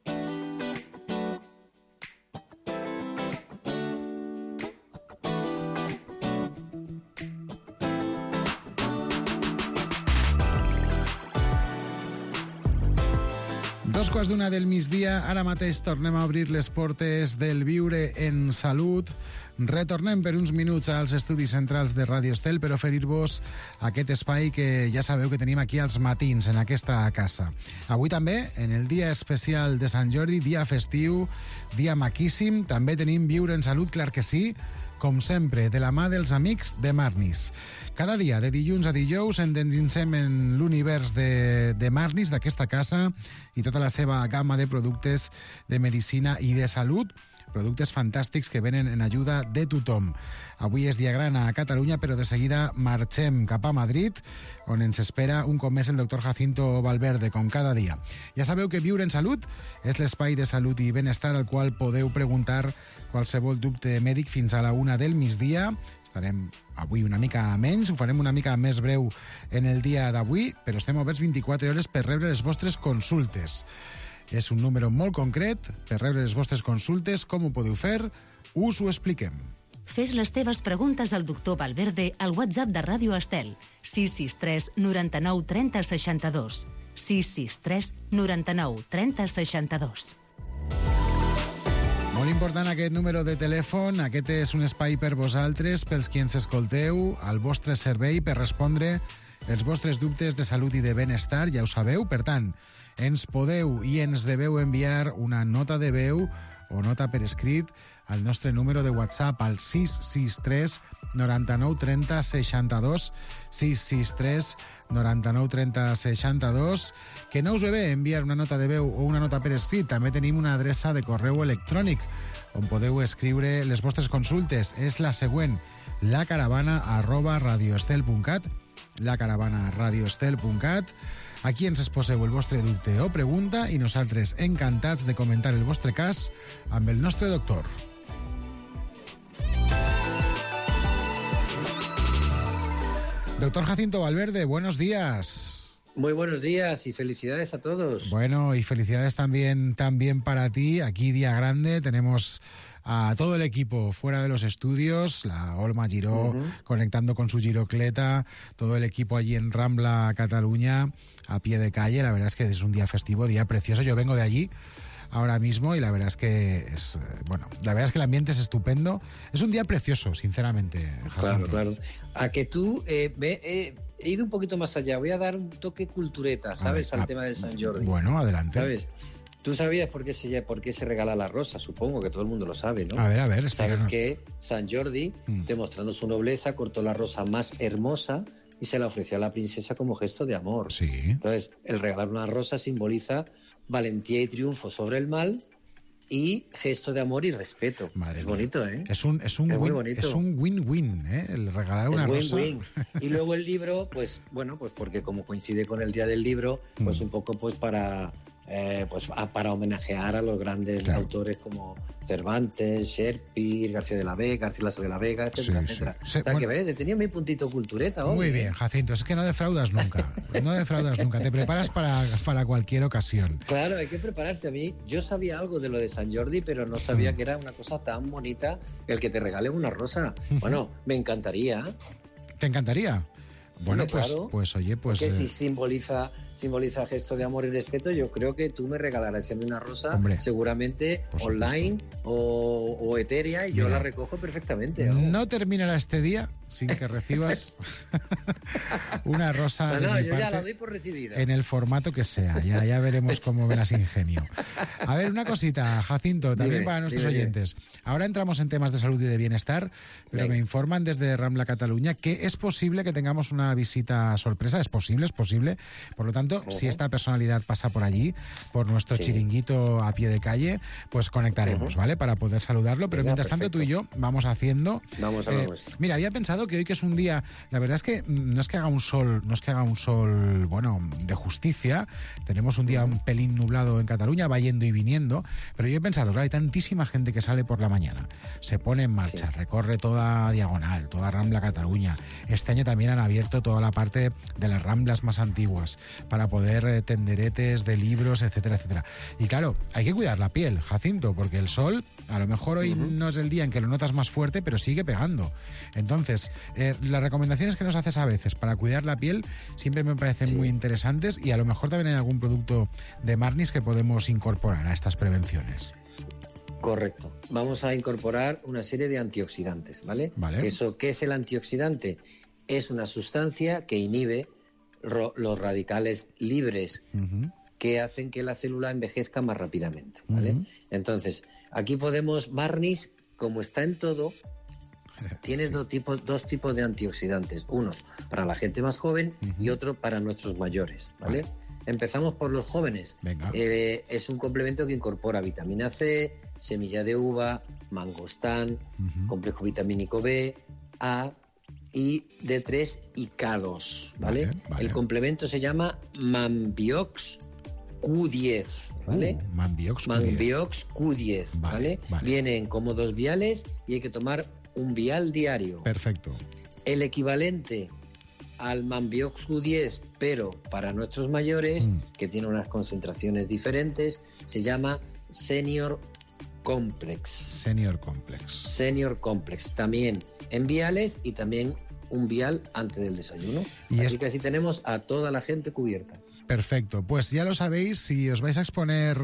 Dos quarts d'una del migdia, ara mateix tornem a obrir les portes del Viure en Salut. Retornem per uns minuts als estudis centrals de Ràdio Estel per oferir-vos aquest espai que ja sabeu que tenim aquí als matins, en aquesta casa. Avui també, en el dia especial de Sant Jordi, dia festiu, dia maquíssim, també tenim Viure en Salut, clar que sí, com sempre, de la mà dels amics de Marnis. Cada dia, de dilluns a dijous, endinsem en l'univers de, de Marnis, d'aquesta casa, i tota la seva gamma de productes de medicina i de salut, productes fantàstics que venen en ajuda de tothom. Avui és dia gran a Catalunya, però de seguida marxem cap a Madrid, on ens espera un cop més el doctor Jacinto Valverde, com cada dia. Ja sabeu que Viure en Salut és l'espai de salut i benestar al qual podeu preguntar qualsevol dubte mèdic fins a la una del migdia. Estarem avui una mica menys, ho farem una mica més breu en el dia d'avui, però estem oberts vint-i-quatre hores per rebre les vostres consultes. És un número molt concret per rebre les vostres consultes. Com ho podeu fer? Us ho expliquem. Fes les teves preguntes al doctor Valverde al WhatsApp de Ràdio Estel, sis sis tres noranta-nou trenta seixanta-dos. sis sis tres noranta-nou trenta seixanta-dos. Molt important aquest número de telèfon. Aquest és un espai per vosaltres, pels qui ens escolteu, al vostre servei per respondre els vostres dubtes de salut i de benestar, ja ho sabeu. Per tant, ens podeu i ens deveu enviar una nota de veu o nota per escrit al nostre número de WhatsApp al sis sis tres noranta-nou trenta seixanta-dos, sis sis tres noranta-nou trenta seixanta-dos. Que no us ve bé enviar una nota de veu o una nota per escrit. També tenim una adreça de correu electrònic on podeu escriure les vostres consultes. És la següent: lacaravana arroba radioestel punt cat, lacaravana radioestel punt cat. Aquí ens exposeu el vostre dubte o pregunta i nosaltres encantats de comentar el vostre cas amb el nostre doctor. Doctor Jacinto Valverde, buenos días. Muy buenos días y felicidades a todos. Bueno, y felicidades también, también para ti. Aquí día grande, tenemos a todo el equipo fuera de los estudios, la Olma Giró uh-huh. conectando con su girocleta, todo el equipo allí en Rambla, Cataluña, a pie de calle. La verdad es que es un día festivo, día precioso. Yo vengo de allí ahora mismo y la verdad es que es, bueno, la verdad es que el ambiente es estupendo. Es un día precioso, sinceramente, Jacinto. Claro, claro. A que tú, eh, ve, eh, he ido un poquito más allá. Voy a dar un toque cultureta, ¿sabes? Ver, Al a, tema del San Jordi. Bueno, adelante. ¿Sabes? ¿Tú sabías por qué, se, por qué se regala la rosa? Supongo que todo el mundo lo sabe, ¿no? A ver, a ver, explícanos. Sabes que San Jordi, mm. demostrando su nobleza, cortó la rosa más hermosa y se la ofreció a la princesa como gesto de amor. Sí. Entonces, el regalar una rosa simboliza valentía y triunfo sobre el mal y gesto de amor y respeto. Madre es mía. Bonito, ¿eh? Es un, es un es win, muy bonito. Es un win-win, ¿eh? El regalar una es rosa. Win-win. Y luego el libro, pues, bueno, pues porque como coincide con el Día del Libro, pues mm. un poco pues para... Eh, pues a, para homenajear a los grandes claro. autores como Cervantes, Shakespeare, García de la Vega, Garcilaso de la Vega, etcétera, sí, etcétera. Sí. O sea, bueno, que ves, tenía mi puntito cultureta hoy. Muy bien, Jacinto, es que no defraudas nunca. No defraudas nunca, te preparas para, para cualquier ocasión. Claro, hay que prepararse. A mí, yo sabía algo de lo de San Jordi, pero no sabía mm. que era una cosa tan bonita el que te regale una rosa. Bueno, me encantaría. ¿Te encantaría? Bueno, sí, pues, claro, pues oye, pues... Porque eh... si simboliza simboliza gesto de amor y respeto, yo creo que tú me regalarás a mí una rosa, Hombre, seguramente online o, o etérea, y yo Mira, la recojo perfectamente. Vamos. No terminará este día sin que recibas una rosa No, de no, mi yo ya parte, la doy por recibida. en el formato que sea. Ya, ya veremos cómo me las ingenio. A ver, una cosita, Jacinto, también Dime, para nuestros dime, oyentes. Ahora entramos en temas de salud y de bienestar, pero Venga. me informan desde Rambla Cataluña que es posible que tengamos una visita sorpresa. Es posible, es posible. Por lo tanto, uh-huh. si esta personalidad pasa por allí, por nuestro sí. chiringuito a pie de calle, pues conectaremos, uh-huh. ¿vale? Para poder saludarlo. Pero Venga, mientras perfecto. tanto, tú y yo vamos haciendo... Vamos a eh, Mira, había pensado que hoy, que es un día, la verdad es que no es que haga un sol, no es que haga un sol, bueno, de justicia. Tenemos un día un pelín nublado en Cataluña, va yendo y viniendo, pero yo he pensado, claro, hay tantísima gente que sale por la mañana, se pone en marcha, sí. recorre toda Diagonal, toda Rambla Cataluña. Este año también han abierto toda la parte de las ramblas más antiguas para poder eh, tenderetes de libros, etcétera, etcétera. Y claro, hay que cuidar la piel, Jacinto, porque el sol, a lo mejor hoy uh-huh. no es el día en que lo notas más fuerte, pero sigue pegando. Entonces, eh, las recomendaciones que nos haces a veces para cuidar la piel siempre me parecen sí. muy interesantes, y a lo mejor también hay algún producto de Marnis que podemos incorporar a estas prevenciones. Correcto. Vamos a incorporar una serie de antioxidantes, ¿vale? Vale. Eso, ¿qué es el antioxidante? Es una sustancia que inhibe ro- los radicales libres uh-huh. que hacen que la célula envejezca más rápidamente, ¿vale? Uh-huh. Entonces, aquí podemos, Marnis, como está en todo, tiene sí. dos, tipos, dos tipos de antioxidantes. Unos para la gente más joven uh-huh. y otro para nuestros mayores, ¿vale? Vale. Empezamos por los jóvenes. Venga. Eh, es un complemento que incorpora vitamina C, semilla de uva, mangostán, uh-huh. complejo vitamínico B, A y D tres y K dos, ¿vale? Vale, vale. El complemento se llama Mambiox Q diez, ¿vale? Uh, Mambiox Q diez. Mambiox Q diez, ¿vale? Vale, vale. Viene en como dos viales y hay que tomar un vial diario. Perfecto. El equivalente al Mambiox Q diez, pero para nuestros mayores, mm. que tiene unas concentraciones diferentes, se llama Senior Complex. Senior Complex. Senior Complex, también en viales y también un vial antes del desayuno. Y así es... que así tenemos a toda la gente cubierta. Perfecto, pues ya lo sabéis, si os vais a exponer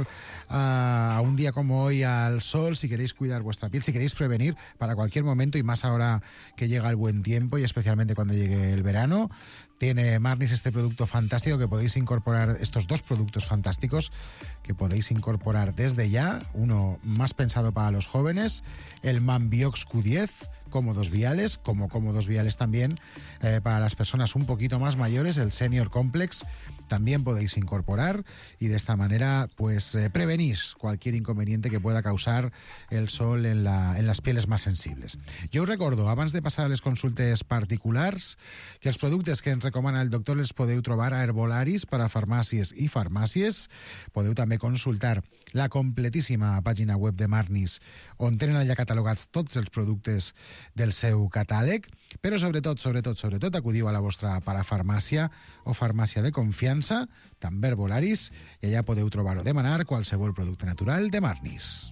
a un día como hoy al sol, si queréis cuidar vuestra piel, si queréis prevenir para cualquier momento, y más ahora que llega el buen tiempo y especialmente cuando llegue el verano, tiene Marnis este producto fantástico que podéis incorporar, estos dos productos fantásticos que podéis incorporar desde ya, uno más pensado para los jóvenes, el Mambiox Q diez, cómodos viales, como cómodos viales también eh, para las personas un poquito más mayores, el Senior Complex, también podéis incorporar, y de esta manera pues eh, prevenís cualquier inconveniente que pueda causar el sol en, la, en las pieles más sensibles. Jo us recordo, abans de passar a les consultes particulars, que els productes que ens recomana el doctor els podeu trobar a Herbolaris per a farmàcies i farmàcies. Podeu també consultar la completíssima pàgina web de Marnis, on tenen allà catalogats tots els productes del seu catàleg, però sobretot, sobretot, sobretot acudiu a la vostra parafarmàcia o farmàcia de confiança, també Herbolaris, i allà podeu trobar o demanar qualsevol producte natural de Marnis.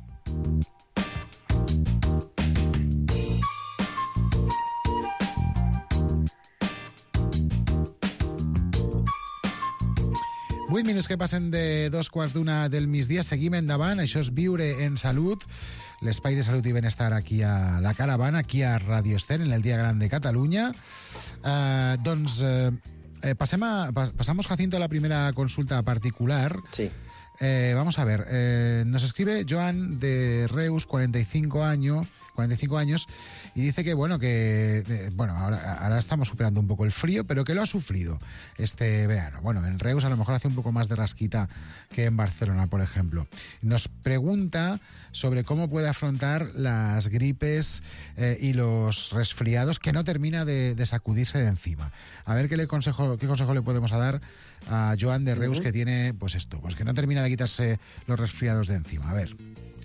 vuit minuts que passen de dos quarts d'una del migdia. Seguim endavant. Això és Viure en Salut, l'espai de salut i benestar aquí a la Caravana, aquí a Radio Estel, en el Dia Gran de Catalunya. Eh, doncs eh, pasem a, pas, pasamos, Jacinto, a la primera consulta particular. Sí. Eh, vamos a ver. Eh, nos escribe Joan de Reus, cuarenta y cinco años, cuarenta y cinco años, y dice que, bueno, que eh, bueno, ahora, ahora estamos superando un poco el frío, pero que lo ha sufrido este verano. Bueno, en Reus a lo mejor hace un poco más de rasquita que en Barcelona, por ejemplo. Nos pregunta sobre cómo puede afrontar las gripes eh, y los resfriados, que no termina de, de sacudirse de encima. A ver qué, le consejo, qué consejo le podemos dar a Joan de Reus, uh-huh. que tiene, pues esto, pues que no termina de quitarse los resfriados de encima. A ver.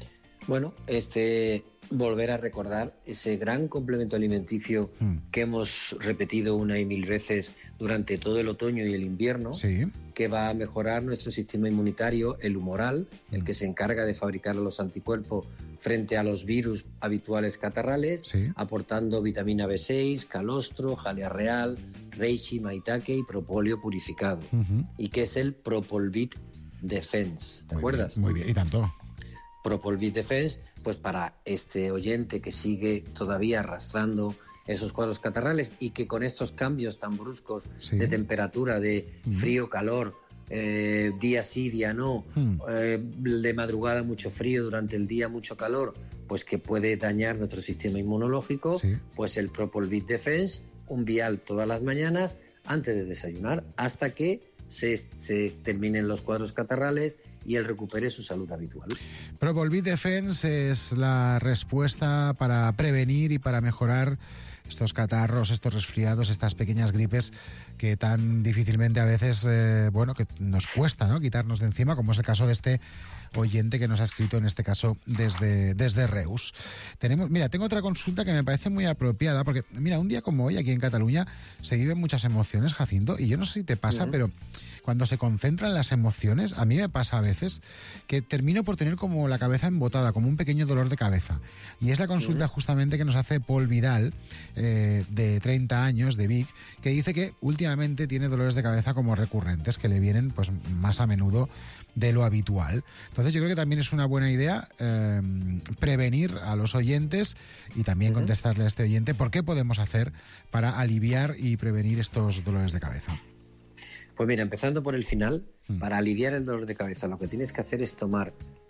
Bueno, este volver a recordar ese gran complemento alimenticio mm. que hemos repetido una y mil veces durante todo el otoño y el invierno, sí. que va a mejorar nuestro sistema inmunitario, el humoral, mm. el que se encarga de fabricar los anticuerpos frente a los virus habituales catarrales, sí. aportando vitamina B seis, calostro, jalea real, reishi, maitake y propóleo purificado, uh-huh. y que es el Propolvit Defense, ¿te muy acuerdas? Bien, muy bien, y tanto. Propolvit Defense, pues para este oyente que sigue todavía arrastrando esos cuadros catarrales y que con estos cambios tan bruscos sí. de temperatura, de frío, calor, eh, día sí, día no, mm. eh, de madrugada mucho frío, durante el día mucho calor, pues que puede dañar nuestro sistema inmunológico, sí. pues el Propolvit Defense, un vial todas las mañanas antes de desayunar, hasta que se, se terminen los cuadros catarrales y él recupere su salud habitual. Propolvit Defense es la respuesta para prevenir y para mejorar estos catarros, estos resfriados, estas pequeñas gripes que tan difícilmente a veces, eh, bueno, que nos cuesta, ¿no?, quitarnos de encima, como es el caso de este oyente que nos ha escrito, en este caso, desde, desde Reus. Tenemos, mira, tengo otra consulta que me parece muy apropiada, porque, mira, un día como hoy, aquí en Cataluña, se viven muchas emociones, Jacinto, y yo no sé si te pasa, uh-huh. pero cuando se concentran las emociones, a mí me pasa a veces que termino por tener como la cabeza embotada, como un pequeño dolor de cabeza. Y es la consulta uh-huh. justamente que nos hace Paul Vidal, eh, de treinta años, de Vic, que dice que últimamente tiene dolores de cabeza como recurrentes, que le vienen pues más a menudo de lo habitual. Entonces yo creo que también es una buena idea eh, prevenir a los oyentes y también uh-huh. contestarle a este oyente por qué podemos hacer para aliviar y prevenir estos dolores de cabeza. Pues mira, empezando por el final, uh-huh. para aliviar el dolor de cabeza lo que tienes que hacer es tomar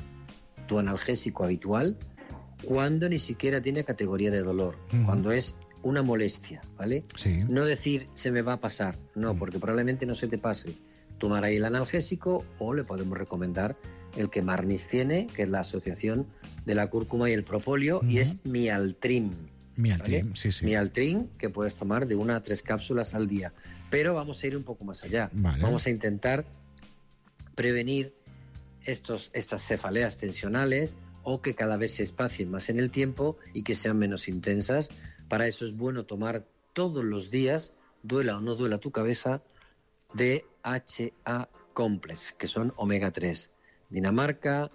tu analgésico habitual cuando ni siquiera tiene categoría de dolor, uh-huh. cuando es una molestia, ¿vale? Sí. No decir se me va a pasar, no, uh-huh. porque probablemente no se te pase. Tomar ahí el analgésico o le podemos recomendar el que Marnis tiene, que es la asociación de la cúrcuma y el propóleo, uh-huh. y es Mialtrim. Mialtrim, ¿vale? sí, sí. Mialtrim, que puedes tomar de una a tres cápsulas al día. Pero vamos a ir un poco más allá. Vale. Vamos a intentar prevenir estos, estas cefaleas tensionales o que cada vez se espacien más en el tiempo y que sean menos intensas. Para eso es bueno tomar todos los días, duela o no duela tu cabeza, D H A Complex, que son omega tres. Dinamarca,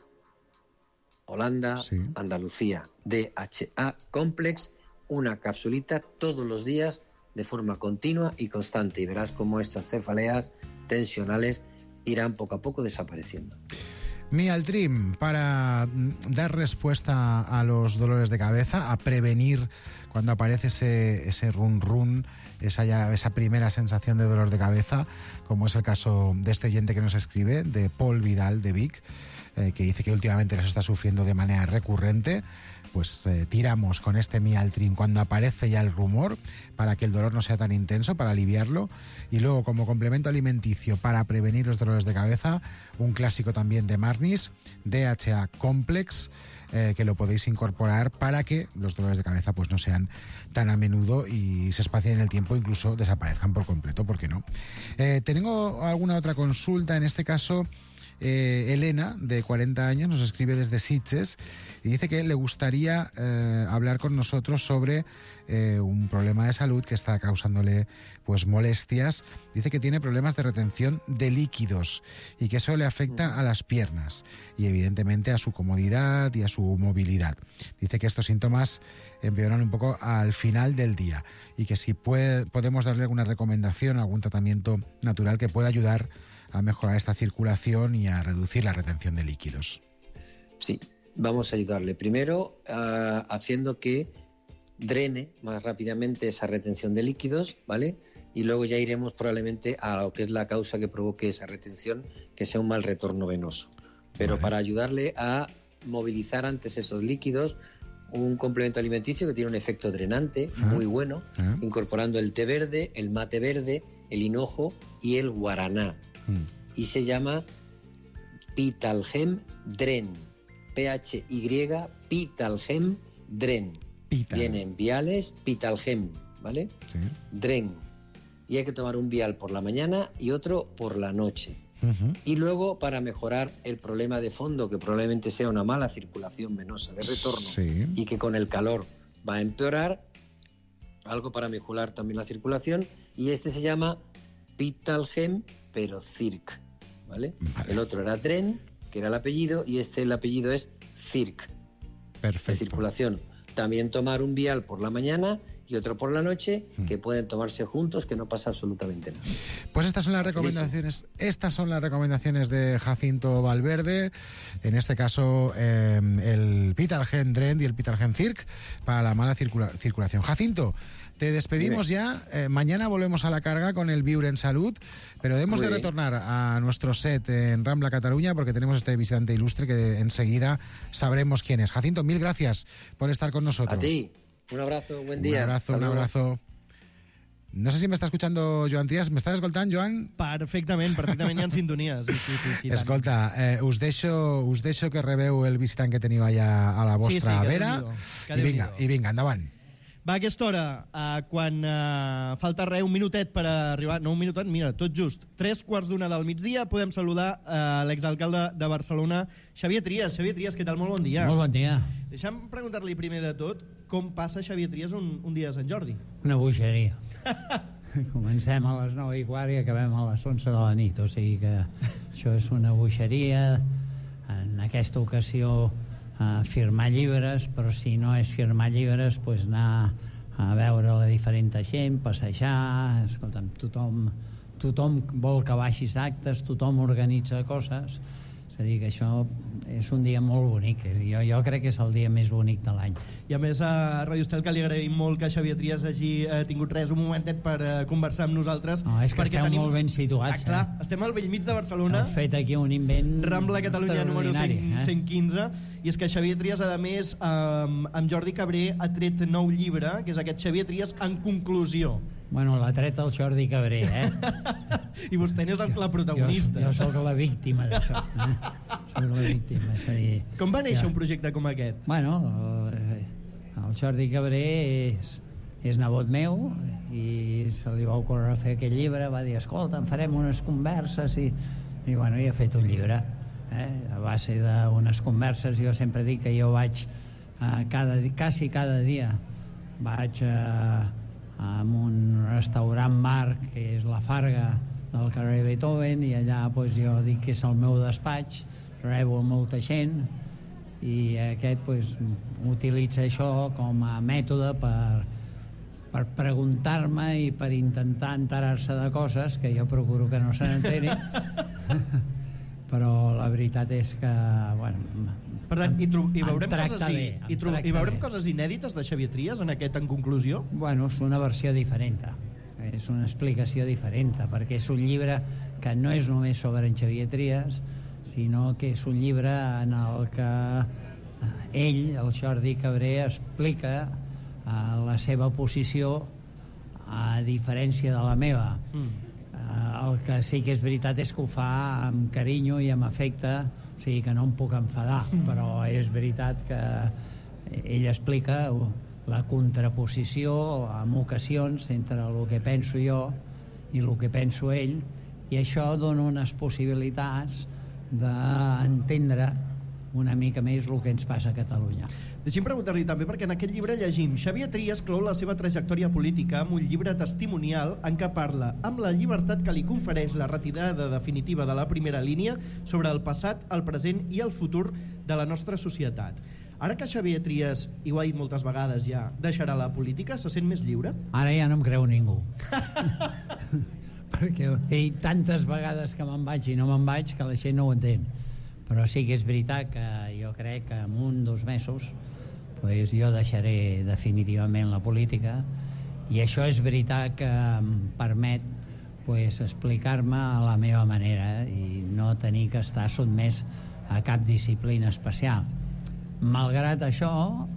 Holanda, sí. Andalucía. D H A Complex, una capsulita todos los días de forma continua y constante, y verás cómo estas cefaleas tensionales irán poco a poco desapareciendo. Mialtrim, para dar respuesta a los dolores de cabeza, a prevenir cuando aparece ese, ese run run, esa, ya, esa primera sensación de dolor de cabeza, como es el caso de este oyente que nos escribe, de Paul Vidal, de Vic, eh, que dice que últimamente los está sufriendo de manera recurrente. Pues eh, tiramos con este Mialtrim cuando aparece ya el rumor, para que el dolor no sea tan intenso, para aliviarlo, y luego como complemento alimenticio para prevenir los dolores de cabeza, un clásico también de Marnis, D H A Complex, eh, que lo podéis incorporar para que los dolores de cabeza pues no sean tan a menudo y se espacien en el tiempo, incluso desaparezcan por completo, ¿por qué no? Eh, tengo alguna otra consulta, en este caso Eh, Elena, de cuarenta años, nos escribe desde Sitges y dice que le gustaría eh, hablar con nosotros sobre eh, un problema de salud que está causándole pues molestias. Dice que tiene problemas de retención de líquidos y que eso le afecta a las piernas y evidentemente a su comodidad y a su movilidad. Dice que estos síntomas empeoran un poco al final del día y que si puede, podemos darle alguna recomendación, algún tratamiento natural que pueda ayudar a mejorar esta circulación y a reducir la retención de líquidos. Sí, vamos a ayudarle. Primero, uh, haciendo que drene más rápidamente esa retención de líquidos, ¿vale? Y luego ya iremos probablemente a lo que es la causa que provoque esa retención, que sea un mal retorno venoso. Pero vale. Para ayudarle a movilizar antes esos líquidos, un complemento alimenticio que tiene un efecto drenante ah, muy bueno, ah. incorporando el té verde, el mate verde, el hinojo y el guaraná. Mm. Y se llama Pitalgem Dren, P H Y, Pitalgem Dren. Pital. Vienen viales Pitalgem, ¿vale? Sí. Dren. Y hay que tomar un vial por la mañana y otro por la noche. Uh-huh. Y luego, para mejorar el problema de fondo, que probablemente sea una mala circulación venosa de retorno, sí, y que con el calor va a empeorar, algo para mejorar también la circulación, y este se llama Pitalgem, pero Circ, ¿vale? Vale. El otro era Dren, que era el apellido, y este el apellido es Circ. Perfecto. De circulación. También tomar un vial por la mañana y otro por la noche, mm. que pueden tomarse juntos, que no pasa absolutamente nada. Pues estas son las recomendaciones, estas son las recomendaciones de Jacinto Valverde, en este caso eh, el Pitalgem Dren y el Pitalgem Circ para la mala circula circulación. Jacinto, te despedimos Dime. ya, eh, mañana volvemos a la carga con el Viure en Salud, pero debemos Muy de retornar bien. a nuestro set en Rambla Cataluña porque tenemos este visitante ilustre que enseguida sabremos quién es. Jacinto, mil gracias por estar con nosotros. A ti. Un abrazo, buen día. Un abrazo, un abrazo. No sé si m'està escuchando Joan Tías. M'estàs escoltant, Joan? Perfectament, perfectament, hi ha sintonies. Sí, sí, sí, sí, Escolta, eh, us, deixo, us deixo que rebeu el visitant que teniu allà a la vostra sí, sí, vera. I vinga, i vinga, endavant. Va, a aquesta hora, eh, quan eh, falta res, un minutet per arribar... No, un minutet, mira, tot just. Tres quarts d'una del migdia, podem saludar eh, l'exalcalde de Barcelona, Xavier Trias. Xavier Trias, què tal? Molt bon dia. Molt bon dia. Deixa'm preguntar-li primer de tot com passa, Xavier Trias, un, un dia de Sant Jordi. Una bogeria. Comencem a les nou i quart i acabem a les onze de la nit, o sigui que això és una bogeria. En aquesta ocasió... a firmar llibres, però si no és firmar llibres, pues anar a veure la diferent gent, passejar, escolta'm, tothom, tothom vol que baixis actes, tothom organitza coses, és a dir, que això és un dia molt bonic, jo, jo crec que és el dia més bonic de l'any. I a més a Radio Estel que li agraïm molt que Xavier Trias hagi eh, tingut res un momentet per eh, conversar amb nosaltres. No, és que esteu tenim... molt ben situats. Ah, clar, eh? Estem al bell mig de Barcelona. Heu fet aquí un invent Rambla Catalunya número cent, eh? cent quinze, i és que Xavier Trias, a més, eh, amb Jordi Cabré ha tret nou llibre, que és aquest Xavier Trias en conclusió. Bueno, l'ha tret el Jordi Cabré, eh? I vostè és la protagonista. Jo, jo sóc la víctima d'això. Eh? Soc la víctima, és a dir... Com va néixer ja. un projecte com aquest? Bueno, el, el Jordi Cabré és, és nebot meu i se li va ocórrer fer aquest llibre, va dir, escolta, en farem unes converses i, i bueno, i ha fet un llibre. Eh? A base d'unes converses, jo sempre dic que jo vaig eh, cada, quasi cada dia vaig a... Eh, amb un restaurant bar que és la Farga del carrer Beethoven, i allà pues, jo dic que és el meu despatx, rebo molta gent i aquest pues, utilitza això com a mètode per, per preguntar-me i per intentar enterar-se de coses que jo procuro que no se n'enteri però la veritat és que bueno, per tant, i, i, veurem coses, bé, i, i, i veurem coses inèdites de Xavier Trias en aquest en conclusió? Bueno, és una versió diferent, és una explicació diferent, perquè és un llibre que no és només sobre en Xavier Trias, sinó que és un llibre en el que ell, el Jordi Cabré, explica la seva posició a diferència de la meva. Mm. El que sí que és veritat és que ho fa amb carinyo i amb afecte, o sigui que no em puc enfadar, però és veritat que ell explica la contraposició en ocasions entre el que penso jo i el que penso ell, i això dona unes possibilitats d'entendre una mica més el que ens passa a Catalunya. Deixi'm preguntar-li també, perquè en aquest llibre llegim Xavier Trias clou la seva trajectòria política amb un llibre testimonial en què parla amb la llibertat que li confereix la retirada definitiva de la primera línia sobre el passat, el present i el futur de la nostra societat. Ara que Xavier Trias, i ho ha dit moltes vegades ja, deixarà la política, se sent més lliure? Ara ja no em creu ningú. Perquè he dit tantes vegades que me'n vaig i no me'n vaig que la gent no ho entén. Però sí que és veritat que jo crec que en un dos mesos pues, jo deixaré definitivament la política, i això és veritat que em permet pues, explicar-me a la meva manera i no tenir que estar sotmès a cap disciplina especial. Malgrat això,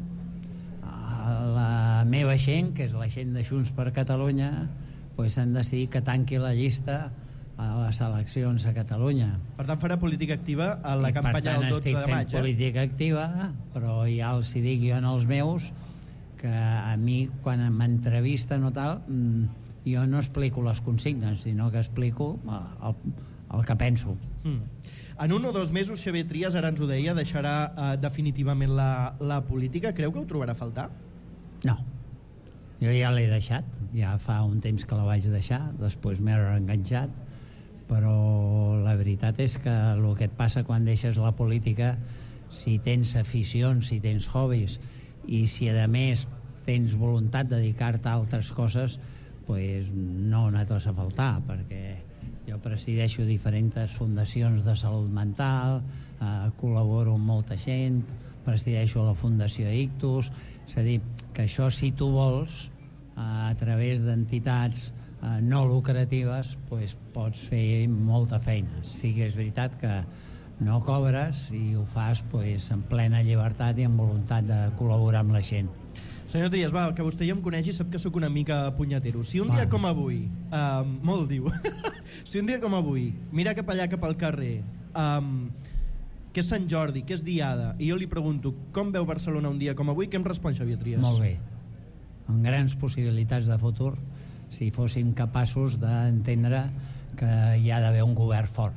la meva gent, que és la gent de Junts per Catalunya, pues, han decidit que tanqui la llista a les eleccions a Catalunya. Per tant, farà política activa a la I campanya del dotze de maig. Per tant, estic fent política activa, però ja els hi dic jo en els meus que a mi, quan m'entrevisten o tal, jo no explico les consignes, sinó que explico el, el que penso. Mm. En un o dos mesos, Xavier Trias, ara ens ho deia, deixarà uh, definitivament la, la política. Creu que ho trobarà a faltar? No. Jo ja l'he deixat. Ja fa un temps que la vaig deixar. Després m'he reenganxat. Però la veritat és que el que et passa quan deixes la política, si tens aficions, si tens hobbies, i si a més tens voluntat de dedicar-te a altres coses, pues no no t'has a faltar, perquè jo presideixo diferents fundacions de salut mental, eh, col·laboro amb molta gent, presideixo la Fundació Ictus, és a dir, que això si tu vols, eh, a través d'entitats eh, no lucratives, pues, pots fer molta feina. Sí que és veritat que no cobres i ho fas pues, en plena llibertat i amb voluntat de col·laborar amb la gent. Senyor Trias, va, que vostè ja em coneix i sap que sóc una mica punyetero. Si un dia com avui, um, molt diu, si un dia com avui, mira cap allà, cap al carrer, um, que és Sant Jordi, que és Diada, i jo li pregunto com veu Barcelona un dia com avui, què em respon Xavier Trias? Molt bé. Amb grans possibilitats de futur, si fóssim capaços d'entendre que hi ha d'haver un govern fort.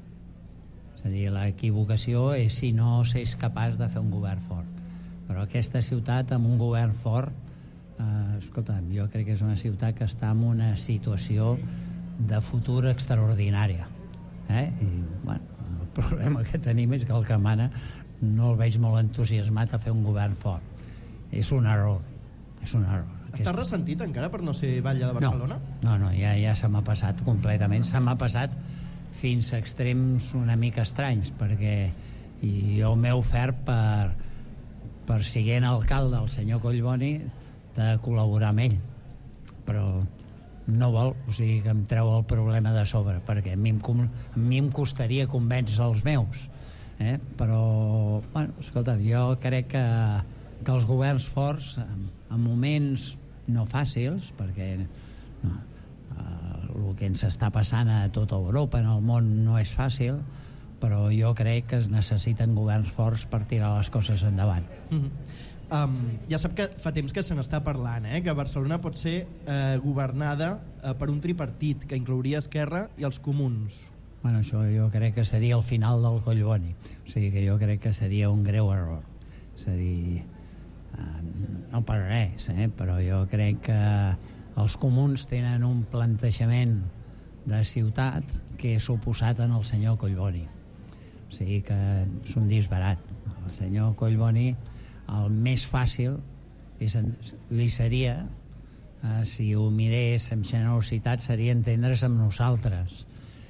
És a dir, l'equivocació és si no s'és capaç de fer un govern fort. Però aquesta ciutat amb un govern fort, eh, escolta, jo crec que és una ciutat que està en una situació de futur extraordinària. Eh? I, bueno, el problema que tenim és que el que mana no el veig molt entusiasmat a fer un govern fort. És un error. És un error. Estàs Aquest... ressentit encara per no ser batlle de Barcelona? No, no, no ja, ja se m'ha passat completament. Se m'ha passat fins a extrems una mica estranys, perquè jo m'he ofert per per siguent alcalde el senyor Collboni de col·laborar amb ell, però no vol, o sigui que em treu el problema de sobre, perquè a mi em, a mi em costaria convèncer els meus, eh? Però bueno, escolta, jo crec que, que els governs forts en, en moments no fàcils, perquè no, eh, el que ens està passant a tota Europa, en el món, no és fàcil, però jo crec que es necessiten governs forts per tirar les coses endavant. Mm-hmm. um, ja sap que fa temps que se n'està parlant, eh? Que Barcelona pot ser eh, governada eh, per un tripartit que inclouria Esquerra i els comuns. Bueno, això jo crec que seria el final del Collboni, o sigui que jo crec que seria un greu error. És a dir, eh, no per res, eh? Però jo crec que els comuns tenen un plantejament de ciutat que és oposat en el senyor Collboni. O sigui que és un disbarat. El senyor Collboni, el més fàcil és, li seria, eh, si ho mirés amb generositat, seria entendre's amb nosaltres.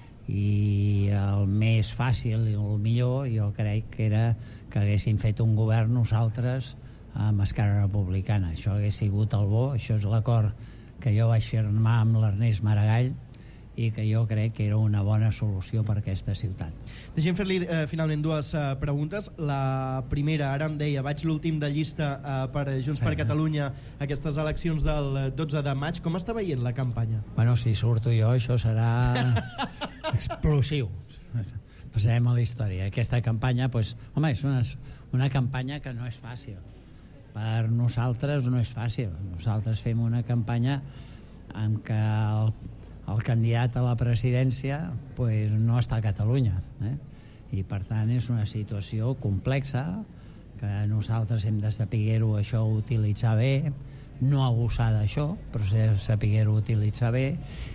I el més fàcil i el millor jo crec que era que haguessin fet un govern nosaltres amb Esquerra Republicana. Això hagués sigut el bo, això és l'acord que jo vaig firmar amb l'Ernest Maragall i que jo crec que era una bona solució per a aquesta ciutat. Deixem fer-li eh, finalment dues eh, preguntes. La primera, ara em deia, vaig l'últim de llista eh, per Junts per Catalunya aquestes eleccions del dotze de maig. Com està veient la campanya? Bueno, si surto jo, això serà explosiu. Passarem a la història. Aquesta campanya, pues, home, és una, una campanya que no és fàcil. Per nosaltres no és fàcil. Nosaltres fem una campanya en què el el candidat a la presidència pues, no està a Catalunya, eh? I per tant és una situació complexa que nosaltres hem de saber-ho això utilitzar bé, no abusar d'això, però saber-ho utilitzar bé,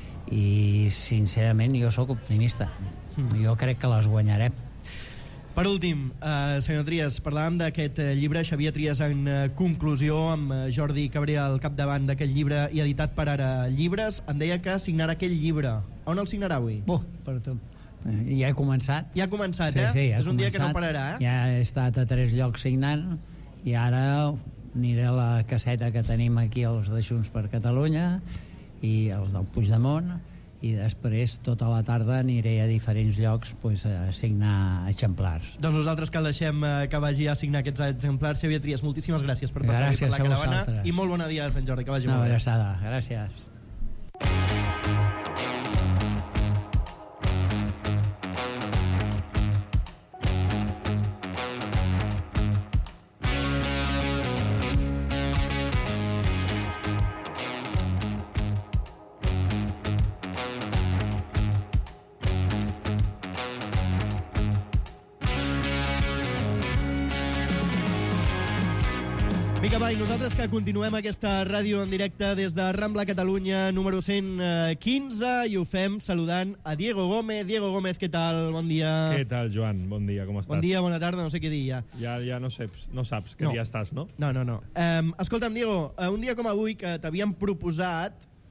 i sincerament jo sóc optimista. Jo crec que les guanyarem. Per últim, eh, senyor Trias, parlàvem d'aquest eh, llibre, Xavier Trias en eh, conclusió, amb eh, Jordi Cabrera al capdavant d'aquest llibre i editat per Ara Llibres. Em deia que signarà aquell llibre. On el signarà avui? Oh, per tu. Ja he començat. Ja ha començat, sí, eh? Sí, ja és un començat. dia que no pararà, eh? Ja he estat a tres llocs signant i ara aniré a la caseta que tenim aquí, els de Junts per Catalunya i els del Puigdemont, i després tota la tarda aniré a diferents llocs pues, a signar exemplars. Doncs nosaltres que el deixem que vagi a signar aquests exemplars. Xavier Trias, moltíssimes gràcies per passar per la caravana i molt bona dia a Sant Jordi, que vagi Una molt bé. Una abraçada, gràcies. I que va, i nosaltres que continuem aquesta ràdio en directe des de Rambla Catalunya número cent quinze i ho fem saludant a Diego Gómez. Diego Gómez, què tal? Bon dia. Què tal, Joan? Bon dia, com estàs? Bon dia, bona tarda, no sé què dir ja. Ja, ja no, sé, no saps què no. dia estàs, no? No, no, no. Um, escolta'm, Diego, un dia com avui que t'havíem proposat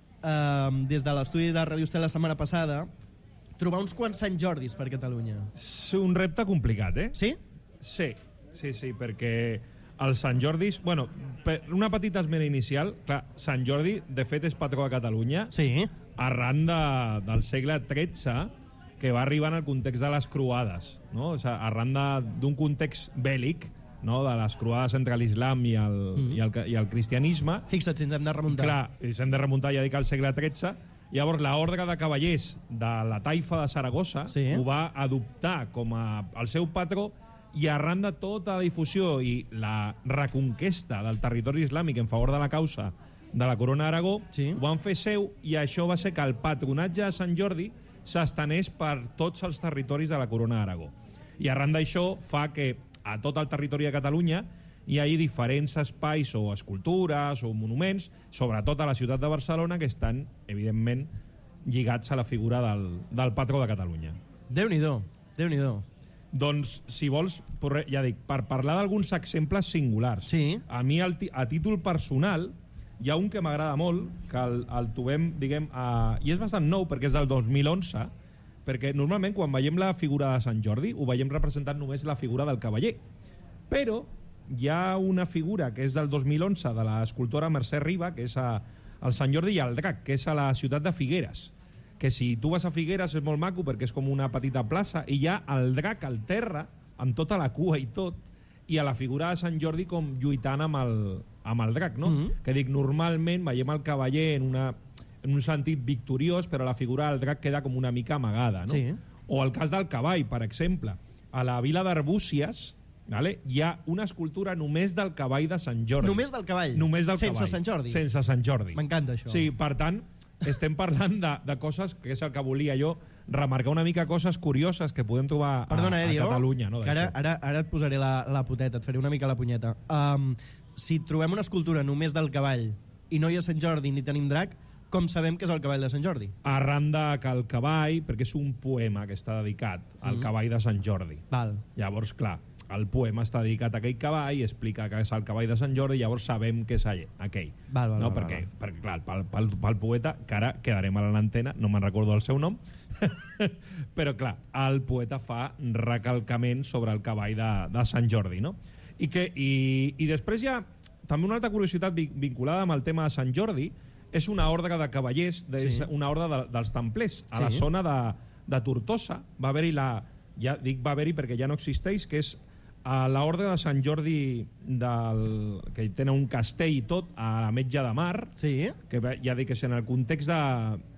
um, des de l'estudi de Ràdio Estel la setmana passada trobar uns quants Sant Jordis per Catalunya. És un repte complicat, eh? Sí? Sí, sí, sí, perquè els Sant Jordis... Bueno, per una petita esmena inicial, clar, Sant Jordi, de fet, és patró de Catalunya. Sí. Arran de, del segle tretze, que va arribar en el context de les croades, no? O sigui, arran d'un context bèl·lic, no? De les croades entre l'islam i, el, mm. i, el, i el cristianisme. Fixa't, si ens hem de remuntar. Clar, si hem de remuntar, ja dic, al segle tretze. Llavors, l'ordre de cavallers de la taifa de Saragossa sí. ho va adoptar com a el seu patró, i arran de tota la difusió i la reconquesta del territori islàmic en favor de la causa de la Corona d'Aragó, sí. ho van fer seu, i això va ser que el patronatge de Sant Jordi s'estenés per tots els territoris de la Corona d'Aragó. I arran d'això fa que a tot el territori de Catalunya hi ha diferents espais o escultures o monuments, sobretot a la ciutat de Barcelona, que estan, evidentment, lligats a la figura del, del patró de Catalunya. Déu-n'hi-do, Déu-n'hi-do. Doncs, si vols, ja dic, per parlar d'alguns exemples singulars. Sí. A mi, a títol personal, hi ha un que m'agrada molt, que el, el trobem, diguem, a... i és bastant nou, perquè és del dos mil onze, perquè normalment quan veiem la figura de Sant Jordi ho veiem representant només la figura del cavaller. Però hi ha una figura que és del dos mil onze de l'escultora Mercè Riba, que és a, el Sant Jordi i el Drac, que és a la ciutat de Figueres, que si tu vas a Figueres és molt maco perquè és com una petita plaça i hi ha el drac al terra amb tota la cua i tot, i a la figura de Sant Jordi com lluitant amb el, amb el drac, no? Mm-hmm. Que dic, normalment veiem el cavaller en, una, en un sentit victoriós, però la figura del drac queda com una mica amagada, no? Sí. O el cas del cavall, per exemple. A la vila d'Arbúcies, vale, hi ha una escultura només del cavall de Sant Jordi. Només del cavall? Només del Sense cavall. Sant Jordi? Sense Sant Jordi. M'encanta això. Sí, per tant, estem parlant de, de coses, que és el que volia jo, remarcar una mica coses curioses que podem trobar a, Perdona, eh, a Catalunya. No, que ara, ara, ara et posaré la, la poteta, et faré una mica la punyeta. Um, si trobem una escultura només del cavall i no hi ha Sant Jordi ni tenim drac, com sabem que és el cavall de Sant Jordi? Arran de que el cavall, perquè és un poema que està dedicat al mm. cavall de Sant Jordi. Val. Llavors, clar, el poema està dedicat a aquell cavall, explica que és el cavall de Sant Jordi, i llavors sabem que és aquell. Val, val, no? val, perquè, val. perquè, clar, pel, pel, pel poeta, que ara quedarem a l'antena, no me'n recordo el seu nom, però, clar, el poeta fa recalcament sobre el cavall de, de Sant Jordi, no? I, que, i, i després hi ha també una altra curiositat vinculada amb el tema de Sant Jordi, és una ordre de cavallers, sí. una ordre de, dels templers. A sí. la zona de, de Tortosa va haver-hi la... Ja dic va haver-hi perquè ja no existeix, que és a l'ordre de Sant Jordi del, que tenen un castell i tot a la Metja de Mar, sí. que ja dic que és en el context de,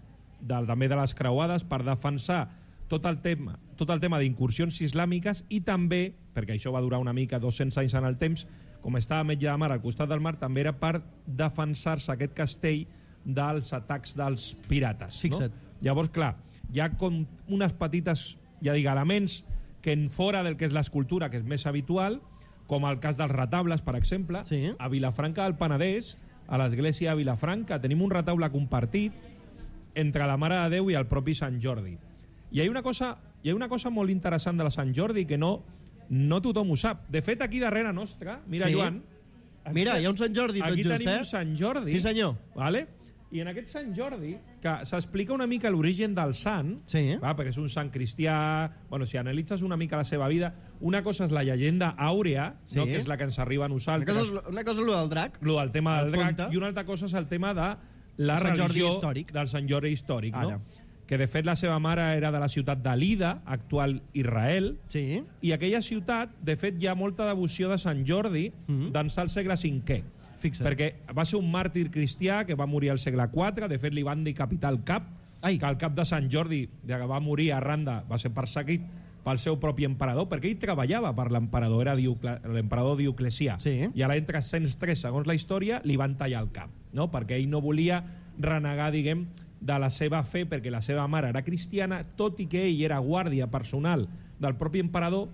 de, també de les creuades per defensar tot el tema tot el tema d'incursions islàmiques, i també, perquè això va durar una mica dos-cents anys en el temps, com estava a Metja de Mar al costat del mar, també era per defensar-se aquest castell dels atacs dels pirates. Fixa't. No? Llavors, clar, hi ha com unes petites, ja dic, elements que en fora del que és l'escultura, que és més habitual, com el cas dels retables, per exemple, sí. a Vilafranca del Penedès, a l'església de Vilafranca, tenim un retaule compartit entre la Mare de Déu i el propi Sant Jordi. I hi ha una cosa, hi ha una cosa molt interessant de la Sant Jordi que no, no tothom ho sap. De fet, aquí darrere nostra, mira, sí. Joan... Aquí, mira, hi ha un Sant Jordi tot aquí just, eh? Aquí tenim eh? un Sant Jordi. Sí, senyor. Vale? I en aquest Sant Jordi, que s'explica una mica l'origen del sant, sí. va, perquè és un sant cristià, bueno, si analitzes una mica la seva vida, una cosa és la llegenda àurea, sí. no, que és la que ens arriba a nosaltres. Una cosa és, una cosa és lo del drac. Lo del tema del drac, conte. I una altra cosa és el tema de la el religió històric. del Sant Jordi històric, Ara. no? Que de fet la seva mare era de la ciutat de Lida, actual Israel, sí. i aquella ciutat, de fet, hi ha molta devoció de Sant Jordi mm-hmm. d'ençà el segle cinquè. Fixa't. Perquè va ser un màrtir cristià que va morir al segle quatre, de fet li van decapitar el cap, Ai. que el cap de Sant Jordi, que va morir arran de... va ser perseguit pel seu propi emperador, perquè ell treballava per l'emperador, era Diocle... l'emperador Dioclecià, sí. i a l'any tres-cents tres, segons la història, li van tallar el cap, no? Perquè ell no volia renegar, diguem, de la seva fe, perquè la seva mare era cristiana, tot i que ell era guàrdia personal del propi emperador,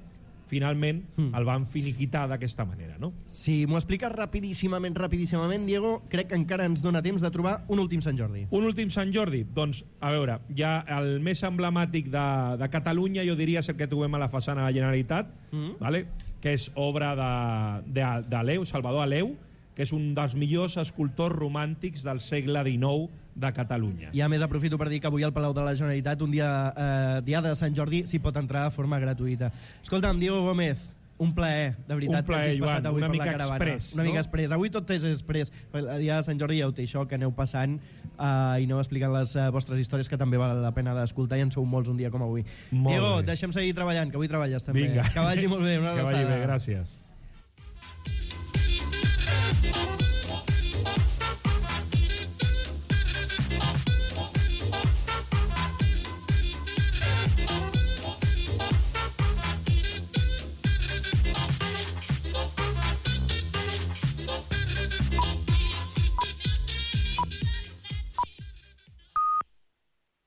finalment mm. el van finiquitar d'aquesta manera, no? Si m'ho expliques rapidíssimament, rapidíssimament, Diego, crec que encara ens dona temps de trobar un últim Sant Jordi. Un últim Sant Jordi? Doncs, a veure, ja el més emblemàtic de, de Catalunya, jo diria, és el que trobem a la façana de la Generalitat, mm. vale? Que és obra d'Aleu, Salvador Aleu, que és un dels millors escultors romàntics del segle dinou de Catalunya. I a més aprofito per dir que avui al Palau de la Generalitat, un dia, eh, dia de Sant Jordi, s'hi pot entrar de forma gratuïta. Escolta'm, Diego Gómez, un plaer, de veritat, un plaer, que hagis passat Joan, avui una per mica la caravana. express, una no? mica express. Avui tot és express. El dia de Sant Jordi ja ho té això, que aneu passant eh, i aneu explicant les uh, vostres històries, que també val la pena d'escoltar, i en sou molts un dia com avui. Molt Diego, bé. deixem seguir treballant, que avui treballes també. Vinga. Que vagi molt bé, una que abraçada. vagi bé, gràcies.